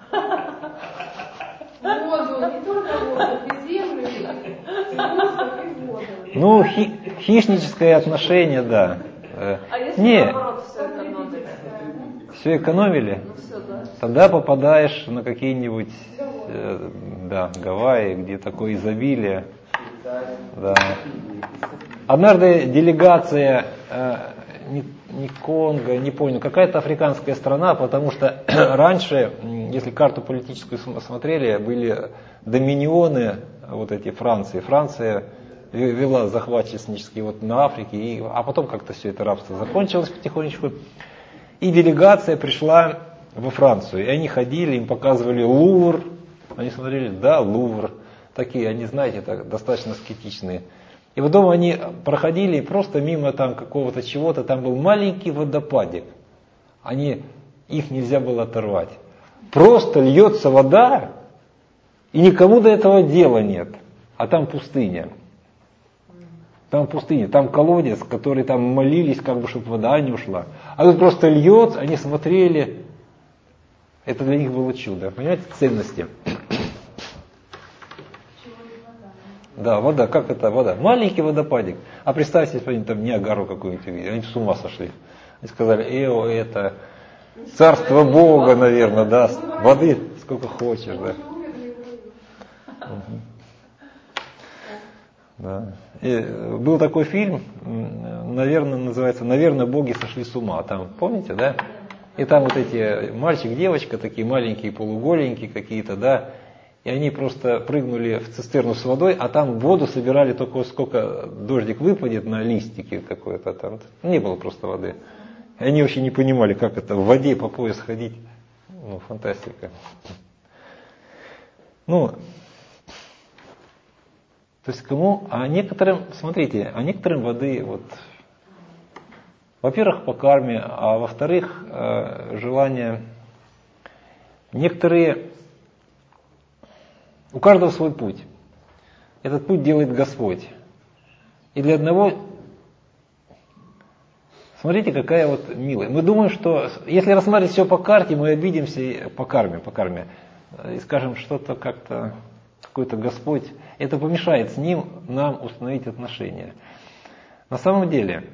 Воду, не только воду, и землю, и воздух, и воду. Ну, хи- хищническое отношение, да. А если Не, наоборот все экономить? все экономили, Ну все, да. тогда попадаешь на какие-нибудь, э, да, Гавайи, где такое изобилие. Да. Однажды делегация э, не, не Конго, не помню, какая-то африканская страна, потому что раньше, если карту политическую смотрели, были доминионы вот эти Франции. Франция вела захватческий вот на Африке, и, а потом как-то все это рабство закончилось потихонечку. И делегация пришла во Францию, и они ходили, им показывали Лувр, они смотрели, да, Лувр, такие, они, знаете, так, достаточно аскетичные. И потом они проходили просто мимо там какого-то чего-то, там был маленький водопадик, они, их нельзя было оторвать. Просто льется вода, и никому до этого дела нет, а там пустыня. Там пустыня, там колодец, который там молились, как бы, чтобы вода не ушла. А тут просто льется, они смотрели. Это для них было чудо. Понимаете, ценности. Да, вода, как это вода? Маленький водопадик. А представьте, если они там Ниагару какую-нибудь увидели, они с ума сошли. Они сказали, эо, это царство Бога, наверное, да. Воды сколько хочешь, да. Угу. Да. И был такой фильм, наверное, называется «Наверное, боги сошли с ума». Там, помните, да? И там вот эти мальчик, девочка, такие маленькие, полуголенькие какие-то, да, и они просто прыгнули в цистерну с водой, а там воду собирали только сколько дождик выпадет на листики какой-то там. Не было просто воды. И они вообще не понимали, как это в воде по пояс ходить. Ну, фантастика. Ну, то есть кому, а некоторым, смотрите, а некоторым воды, вот, во-первых, по карме, а во-вторых, э, желание, некоторые, у каждого свой путь. Этот путь делает Господь. И для одного, смотрите, какая вот милая. Мы думаем, что если рассматривать все по карте, мы обидимся по карме, по карме, и скажем, что-то как-то, какой-то Господь, это помешает с Ним нам установить отношения. На самом деле,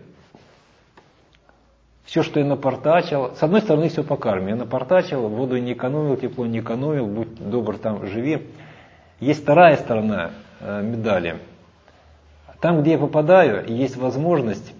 все, что я напортачил, с одной стороны, все по карме. Я напортачил, воду не экономил, тепло не экономил, будь добр, там живи. Есть вторая сторона э, медали. Там, где я попадаю, есть возможность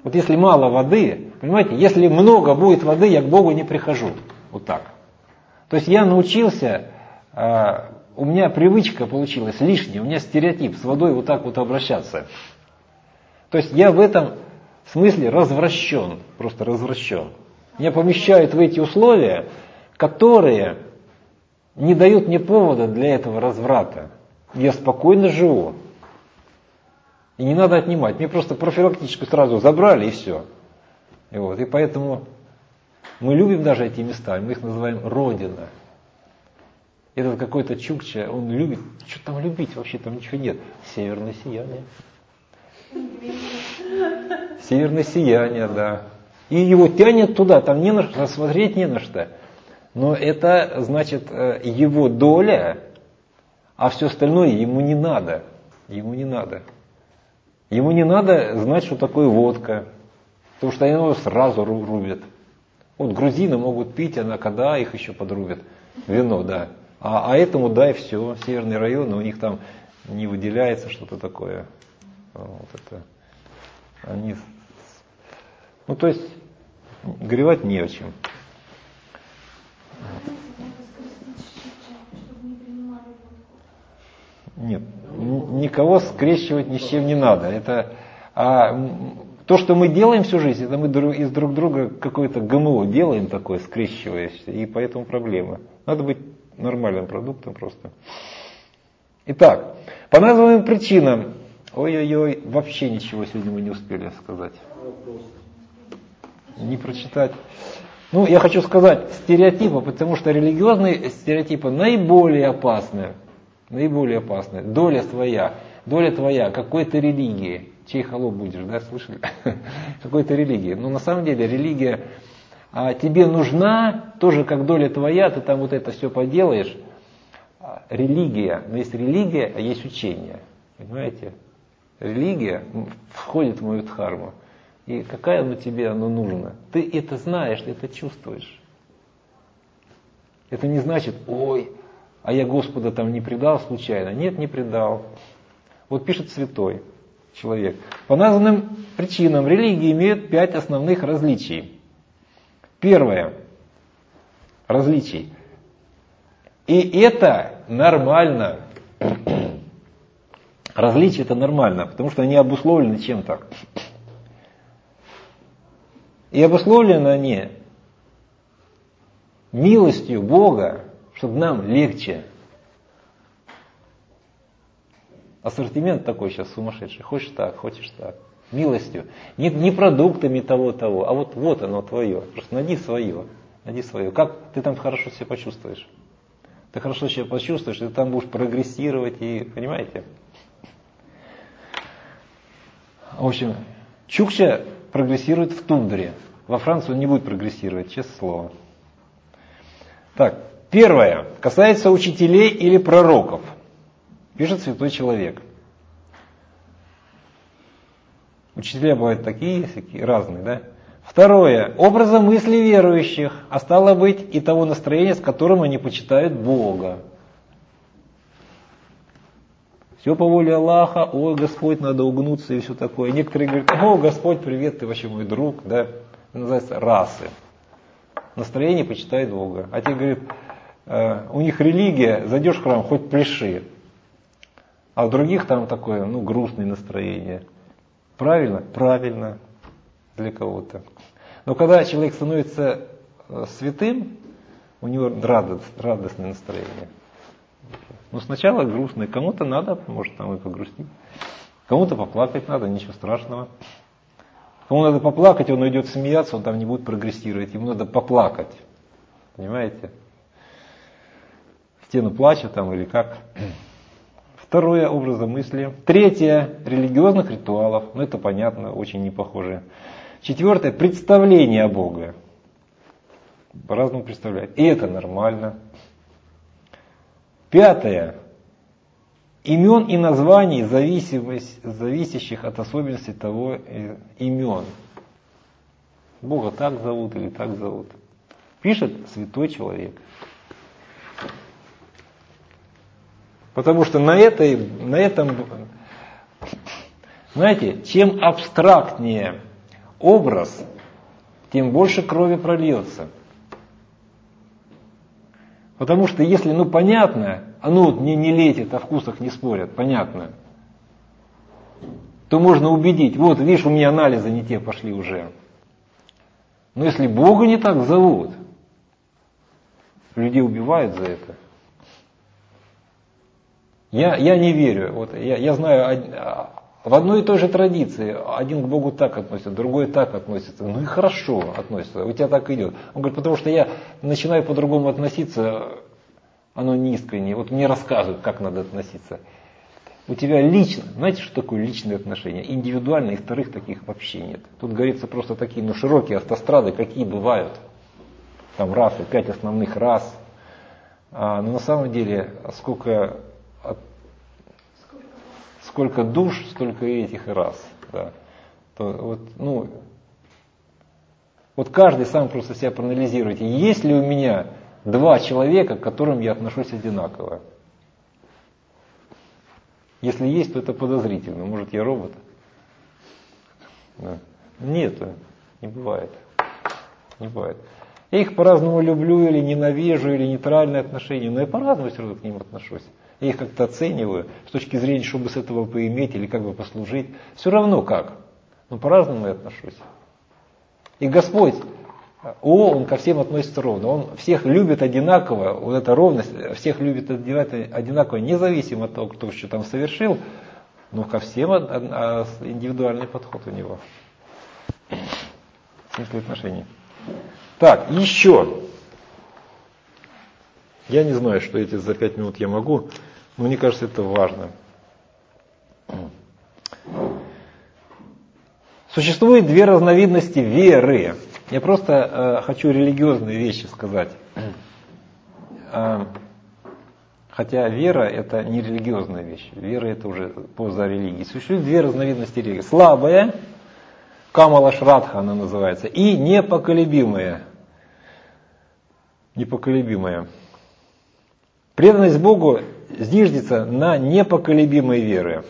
Вот если мало воды, понимаете, если много будет воды, я к Богу не прихожу. Вот так. То есть я научился, а, у меня привычка получилась лишняя, у меня стереотип с водой вот так вот обращаться. То есть я в этом смысле развращен, просто развращен. Меня помещают в эти условия, которые не дают мне повода для этого разврата. Я спокойно живу. И не надо отнимать. Мне просто профилактически сразу забрали и все. И, вот. И поэтому мы любим даже эти места, мы их называем Родина. Этот какой-то чукча, он любит, что там любить, вообще там ничего нет. Северное сияние. Северное сияние, да. И его тянет туда, там не на что, смотреть не на что. Но это значит его доля, а все остальное ему не надо. Ему не надо. Ему не надо знать, что такое водка, потому что они его сразу рубят. Вот грузины могут пить, а на когда их еще подрубят. Вино, да. А, а этому дай все, северные районы, у них там не выделяется что-то такое. Вот это. Они, ну то есть горевать не о чем. Нет, никого скрещивать ни с чем не надо. Это, а, то, что мы делаем всю жизнь, это мы друг, из друг друга какое-то ГМО делаем такое, скрещиваясь, и поэтому проблема. Надо быть нормальным продуктом просто. Итак, по названным причинам, ой-ой-ой, вообще ничего сегодня мы не успели сказать. Не прочитать. Ну, я хочу сказать стереотипы, потому что религиозные стереотипы наиболее опасны. Наиболее опасны. Доля твоя, доля твоя какой-то религии. Чей холоп будешь, да, слышали? Какой-то религии. Но на самом деле религия а, тебе нужна, тоже как доля твоя, ты там вот это все поделаешь. Религия, но есть религия, а есть учение. Понимаете? Религия входит в мою дхарму. И какая оно тебе оно нужно? Ты это знаешь, ты это чувствуешь. Это не значит, ой, а я Господа там не предал случайно. Нет, не предал. Вот пишет святой человек. По названным причинам религии имеют пять основных различий. Первое. Различий. И это нормально. Различия это нормально, потому что они обусловлены чем-то. И обусловлены они милостью Бога, чтобы нам легче. Ассортимент такой сейчас сумасшедший. Хочешь так, хочешь так. Милостью. Не, не продуктами того-того, а вот, вот оно твое. Просто найди свое. Найди свое. Как ты там хорошо себя почувствуешь? Ты хорошо себя почувствуешь, ты там будешь прогрессировать и, понимаете? В общем, чукча прогрессирует в тундре. Во Франции он не будет прогрессировать, честное слово. Так, первое. Касается учителей или пророков. Пишет святой человек. Учителя бывают такие, такие разные, да? Второе. Образа мысли верующих, а стало быть и того настроения, с которым они почитают Бога. Все по воле Аллаха, ой, Господь, надо угнуться и все такое. Некоторые говорят, о, Господь, привет, ты вообще мой друг, да? Это называется расы. Настроение почитает Бога. А те говорят, э, у них религия, зайдешь в храм, хоть пляши. А у других там такое, ну, грустное настроение. Правильно? Правильно. Для кого-то. Но когда человек становится святым, у него радость, радостное настроение. Но сначала грустное. Кому-то надо, может там и погрустить. Кому-то поплакать надо, ничего страшного. Кому надо поплакать, он уйдет смеяться, он там не будет прогрессировать. Ему надо поплакать. Понимаете? В стену плача там или как. Второе, образа мысли. Третье, религиозных ритуалов. Ну это понятно, очень не похоже. Четвертое, представление о Боге. По-разному представляют. И это нормально. Пятое, имен и названий, зависящих от особенностей того имен. Бога так зовут или так зовут. Пишет святой человек. Потому что на, этой, на этом, знаете, чем абстрактнее образ, тем больше крови прольется. Потому что если, ну понятно, а ну вот мне не летит, о вкусах не спорят, понятно, то можно убедить, вот видишь, у меня анализы не те пошли уже. Но если Бога не так зовут, людей убивают за это. Я, я не верю. Вот я, я знаю, в одной и той же традиции один к Богу так относится, другой так относится. Ну и хорошо относится, у тебя так идет. Он говорит, потому что я начинаю по-другому относиться, оно не искреннее. Вот мне рассказывают, как надо относиться. У тебя лично, знаете, что такое личные отношения? Индивидуальные, и вторых таких вообще нет. Тут говорится просто такие, ну широкие автострады, какие бывают. Там расы, пять основных рас. А, но на самом деле, сколько, сколько душ, столько и этих и рас. Да. То, вот, ну, вот каждый сам просто себя проанализируйте. Есть ли у меня два человека, к которым я отношусь одинаково? Если есть, то это подозрительно. Может, я робот? Да. Нет, не бывает. Не бывает. Я их по-разному люблю, или ненавижу, или нейтральное отношение, но я по-разному все равно к ним отношусь. Я их как-то оцениваю с точки зрения, чтобы с этого поиметь или как бы послужить. Все равно как. Но по-разному я отношусь. И Господь, О, Он ко всем относится ровно. Он всех любит одинаково, вот эта ровность, всех любит одинаково, независимо от того, кто что там совершил, но ко всем индивидуальный подход у него. В смысле отношений. Так, еще. Я не знаю, что эти за пять минут я могу, но мне кажется, это важно. Существует две разновидности веры. Я просто э, хочу религиозные вещи сказать. Э, хотя вера это не религиозная вещь. Вера это уже поза религии. Существует две разновидности религии. Слабая, камала шрадха она называется, и непоколебимая. Непоколебимая. Преданность Богу зиждется на непоколебимой вере,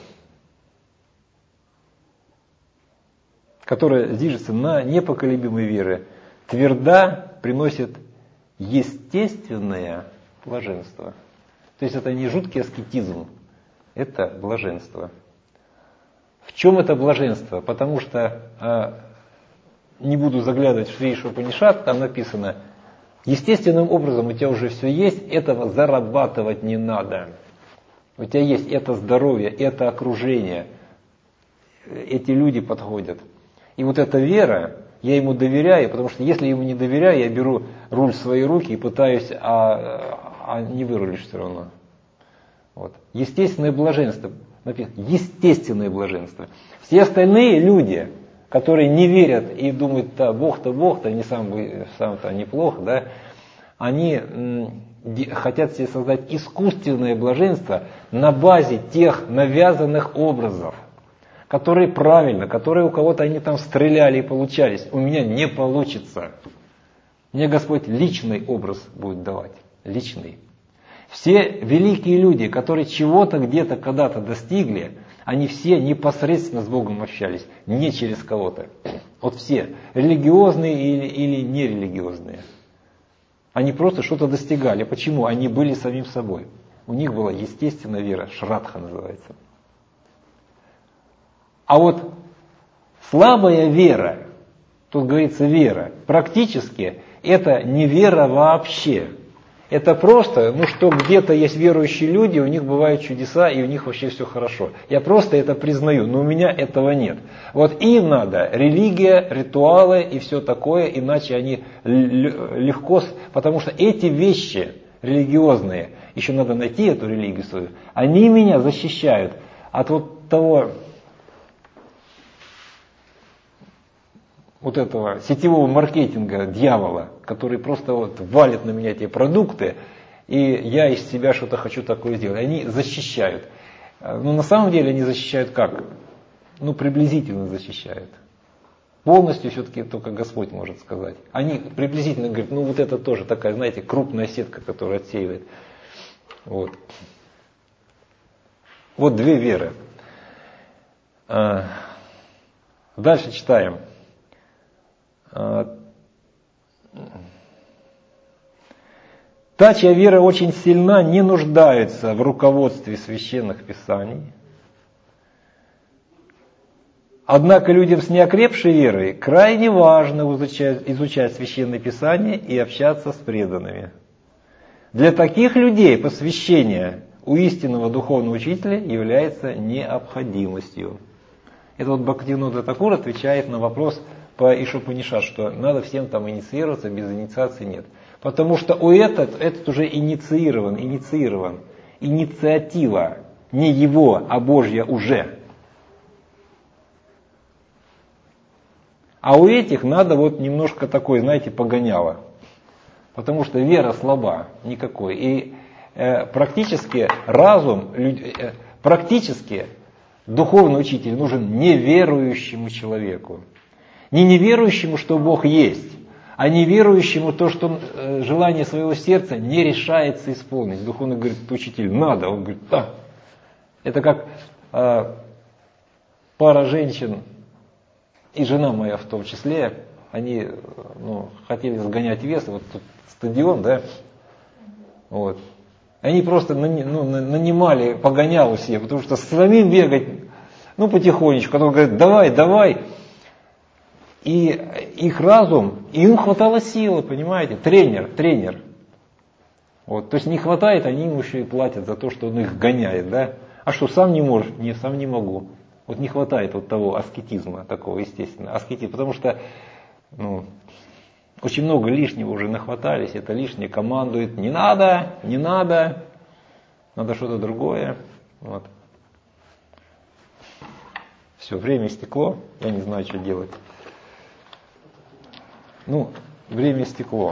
которая зиждется на непоколебимой вере, тверда приносит естественное блаженство. То есть это не жуткий аскетизм, это блаженство. В чем это блаженство? Потому что, а, не буду заглядывать в Шри Ишупанишад, там написано, естественным образом у тебя уже все есть, этого зарабатывать не надо. У тебя есть это здоровье, это окружение, эти люди подходят. И вот эта вера, я ему доверяю, потому что если я ему не доверяю, я беру руль в свои руки и пытаюсь, а, а не вырулишь все равно. Вот. Естественное блаженство. Написано, естественное блаженство. Все остальные люди, которые не верят и думают, да, Бог-то Бог-то, не сам, сам-то неплохо, да, они м, хотят себе создать искусственное блаженство на базе тех навязанных образов, которые правильно, которые у кого-то они там стреляли и получались. У меня не получится. Мне Господь личный образ будет давать. Личный. Все великие люди, которые чего-то где-то когда-то достигли, они все непосредственно с Богом общались, не через кого-то. Вот все, религиозные или, или нерелигиозные. Они просто что-то достигали. Почему? Они были самим собой. У них была естественная вера, шрадха называется. А вот слабая вера, тут говорится вера, практически это не вера вообще. Это просто, ну что где-то есть верующие люди, у них бывают чудеса, и у них вообще все хорошо. Я просто это признаю, но у меня этого нет. Вот им надо религия, ритуалы и все такое, иначе они легко, потому что эти вещи религиозные, еще надо найти эту религию свою, они меня защищают от вот того, вот этого сетевого маркетинга дьявола, который просто вот валит на меня эти продукты, и я из себя что-то хочу такое сделать. Они защищают. Но на самом деле они защищают как? Ну, приблизительно защищают. Полностью все-таки только Господь может сказать. Они приблизительно говорят, ну вот это тоже такая, знаете, крупная сетка, которая отсеивает. Вот. Вот две веры. Дальше читаем. Та, чья вера очень сильна, не нуждается в руководстве священных писаний. Однако людям с неокрепшей верой крайне важно изучать, изучать священные писания и общаться с преданными. Для таких людей посвящение у истинного духовного учителя является необходимостью. Это вот Бхактивинода Такур отвечает на вопрос по Ишупанишад, что надо всем там инициироваться, без инициации нет. Потому что у этот, этот уже инициирован, инициирован. Инициатива не его, а Божья уже. А у этих надо вот немножко такой, знаете, погоняло. Потому что вера слаба, никакой. И э, практически разум, э, практически духовный учитель нужен неверующему человеку. Не неверующему, что Бог есть, а неверующему то, что он, э, желание своего сердца не решается исполнить. Духовный говорит, учитель, надо. Он говорит, да. Это как э, пара женщин, и жена моя в том числе, они ну, хотели сгонять вес, вот тут стадион, да, вот. Они просто ну, нанимали погонялу себе, потому что самим бегать, ну потихонечку, потом говорят, давай, давай. И их разум, и им хватало силы, понимаете, тренер, тренер. Вот, то есть не хватает, они ему еще и платят за то, что он их гоняет, да. А что, сам не можешь? Не, сам не могу. Вот не хватает вот того аскетизма такого, естественно, аскетизма, потому что ну, очень много лишнего уже нахватались, это лишнее командует, не надо, не надо, надо что-то другое. Вот. Все, время истекло, я не знаю, что делать. Ну, время истекло.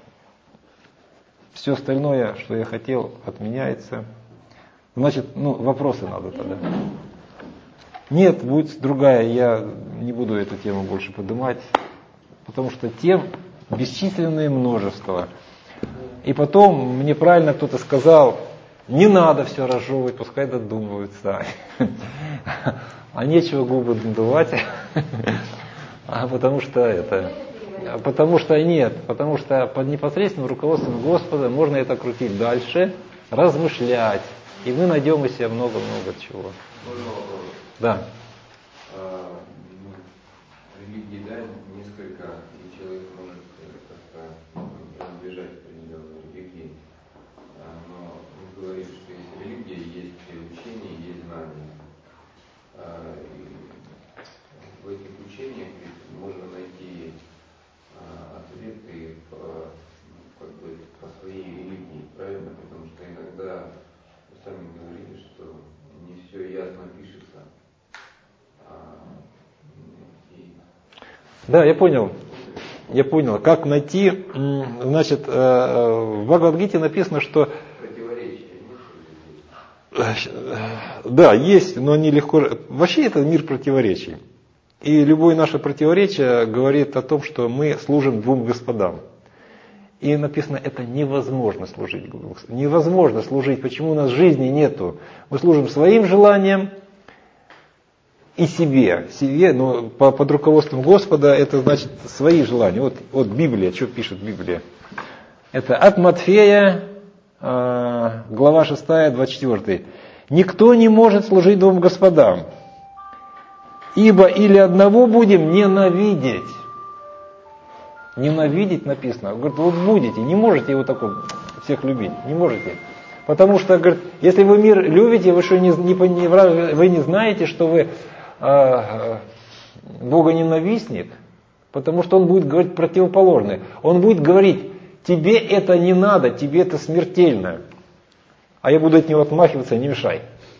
Все остальное, что я хотел, отменяется. Значит, ну, вопросы надо тогда. Нет, будет другая, я не буду эту тему больше поднимать, потому что тем бесчисленное множество. И потом мне правильно кто-то сказал, не надо все разжевывать, пускай додумываются. А нечего губы надувать, а потому что это, потому что нет, потому что под непосредственным руководством Господа можно это крутить дальше, размышлять, и мы найдем из себя много-много чего. Да. А, ну, религии, да, несколько, и человек может как-то разбежать определенные религии, а, но мы говорим, что есть религия, есть учение, есть знание. А, и в этих учениях можно найти а, ответы по, как бы, по своей религии, правильно? Потому что иногда вы сами говорили, что не все ясно пишется. Да, я понял. Я понял. Как найти, значит, в Бхагавад-гите написано, что... Да, есть, но они легко... Вообще это мир противоречий. И любое наше противоречие говорит о том, что мы служим двум господам. И написано, это невозможно служить. Невозможно служить. Почему у нас жизни нету? Мы служим своим желаниям, и себе, себе, но по, под руководством Господа это значит свои желания. Вот, вот Библия, что пишет Библия? Это от Матфея, э, глава шестая, двадцать четыре. Никто не может служить двум господам, ибо или одного будем ненавидеть. Ненавидеть написано. Говорит, вот будете, не можете его такой всех любить, не можете. Потому что, говорит, если вы мир любите, вы что не, не, вы не знаете, что вы богоненавистник, потому что он будет говорить противоположное. Он будет говорить, тебе это не надо, тебе это смертельно. А я буду от него отмахиваться, не мешай.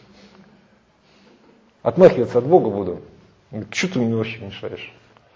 Отмахиваться от Бога буду. Что ты мне вообще мешаешь?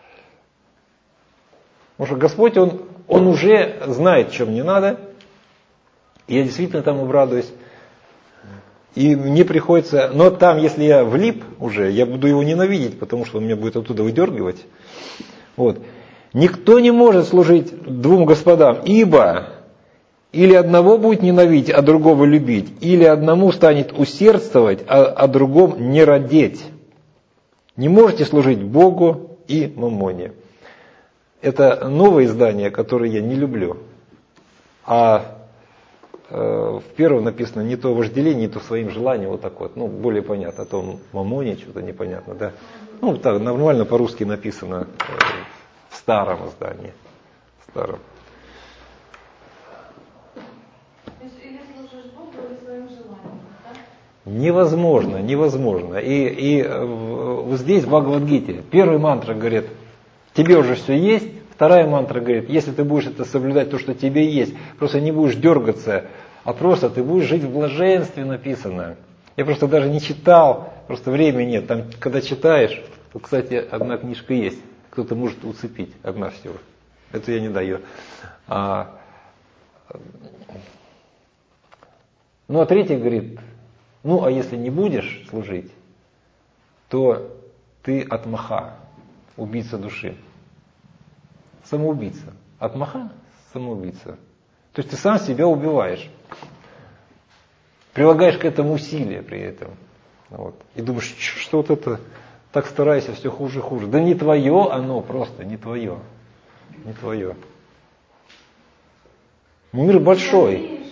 Потому что Господь, Он, он уже знает, что мне надо. И я действительно там обрадуюсь. И мне приходится, но там, если я влип уже, я буду его ненавидеть, потому что он меня будет оттуда выдергивать. Вот. Никто не может служить двум господам, ибо или одного будет ненавидеть, а другого любить, или одному станет усердствовать, а, а другом не родить. Не можете служить Богу и маммоне. это новое издание, которое я не люблю. А э, в первом написано не то вожделение, не то своим желанием, вот так вот. Ну, более понятно. А то мамоне что-то непонятно, да. Ну, так, нормально по-русски написано э, в старом издании. В старом. Невозможно, невозможно. И, и вот здесь в Бхагавад-гите первая мантра говорит, тебе уже все есть. Вторая мантра говорит, если ты будешь это соблюдать, то, что тебе есть, просто не будешь дергаться, а просто ты будешь жить в блаженстве, написано. Я просто даже не читал, просто времени нет. Там, когда читаешь, то, кстати, одна книжка есть, кто-то может уцепить, одна всего. Это я не даю. А, ну, а третья говорит, ну, а если не будешь служить, то ты атмаха, убийца души. Самоубийца. Атмаха – самоубийца. То есть ты сам себя убиваешь. Прилагаешь к этому усилия при этом. Вот. И думаешь, что вот это, так старайся, все хуже и хуже. Да не твое оно просто, не твое. Не твое. Мир большой.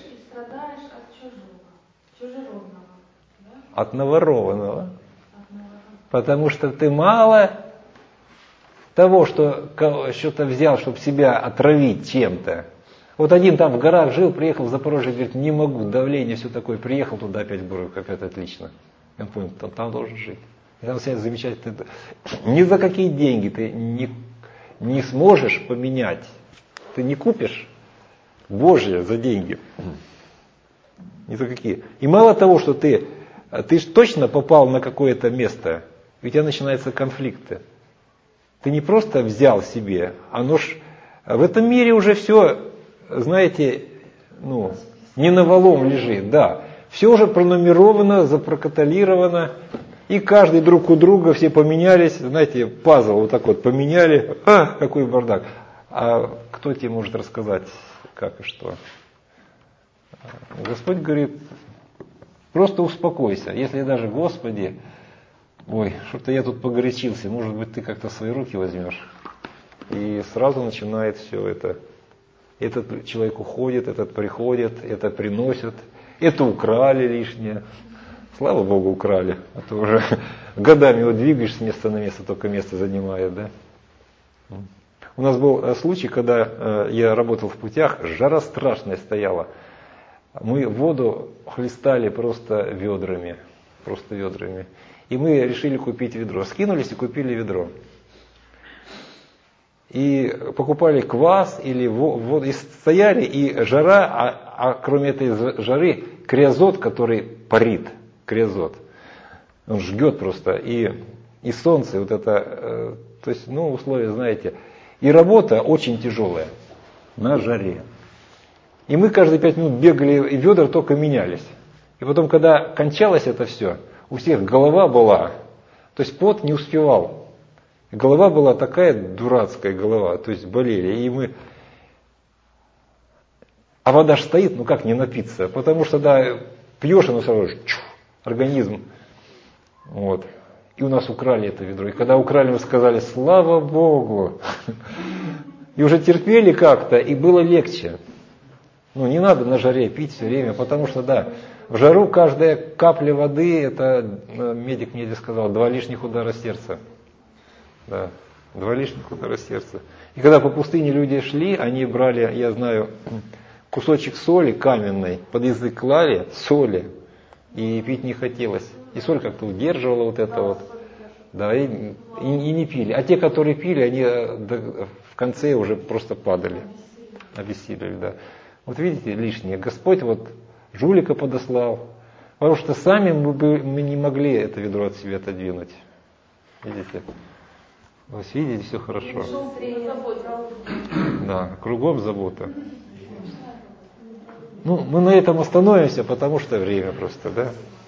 От наворованного. Потому что ты мало того, что что-то взял, чтобы себя отравить чем-то. Вот один там в горах жил, приехал в Запорожье, говорит, не могу, давление, все такое. Приехал туда опять в гору, опять отлично. Я понял, там, там должен жить. И там все замечательно. Ни за какие деньги ты не, не сможешь поменять. Ты не купишь Божье за деньги. Ни за какие. И мало того, что ты Ты же точно попал на какое-то место, у тебя начинаются конфликты. Ты не просто взял себе, оно ж в этом мире уже все, знаете, ну, не навалом лежит, да. Все уже пронумеровано, запрокаталировано, и каждый друг у друга, все поменялись, знаете, пазл вот так вот поменяли, а, какой бардак. А кто тебе может рассказать, как и что? Господь говорит, просто успокойся. Если даже, Господи, ой, что-то я тут погорячился, может быть, ты как-то свои руки возьмешь. И сразу начинает все это. Этот человек уходит, этот приходит, это приносит, это украли лишнее. Слава Богу, украли. А то уже годами его двигаешь с места на место, только место занимает, да. У нас был случай, когда я работал в путях, жара страшная стояла. Мы воду хлестали просто ведрами, просто ведрами. И мы решили купить ведро. Скинулись и купили ведро. И покупали квас или воду. И стояли, и жара, а, а кроме этой жары, криозот, который парит, криозот. Он жгет просто. И, и солнце, вот это, э, то есть, ну, условия, знаете. И работа очень тяжелая на жаре. И мы каждые пять минут бегали, и ведра только менялись. И потом, когда кончалось это все, у всех голова была, то есть пот не успевал. Голова была такая дурацкая голова, то есть болели. И мы... А вода ж стоит, ну как не напиться? Потому что, да, пьешь, оно сразу же, чух, организм. Вот. И у нас украли это ведро. И когда украли, мы сказали, слава Богу. И уже терпели как-то, и было легче. Ну, не надо на жаре пить все время, потому что, да, в жару каждая капля воды, это, медик мне сказал, два лишних удара сердца. Да, два лишних удара сердца. И когда по пустыне люди шли, они брали, я знаю, кусочек соли каменной, под язык клали, соли, и пить не хотелось. И соль как-то удерживала вот это вот. Да, и, и, и не пили. А те, которые пили, они в конце уже просто падали, обессилели, да. Вот видите, лишнее. Господь вот жулика подослал, потому что сами мы, бы, мы не могли это ведро от себя отодвинуть. Видите? Вот видите, все хорошо. Да, кругом забота. Ну, мы на этом остановимся, потому что время просто, да?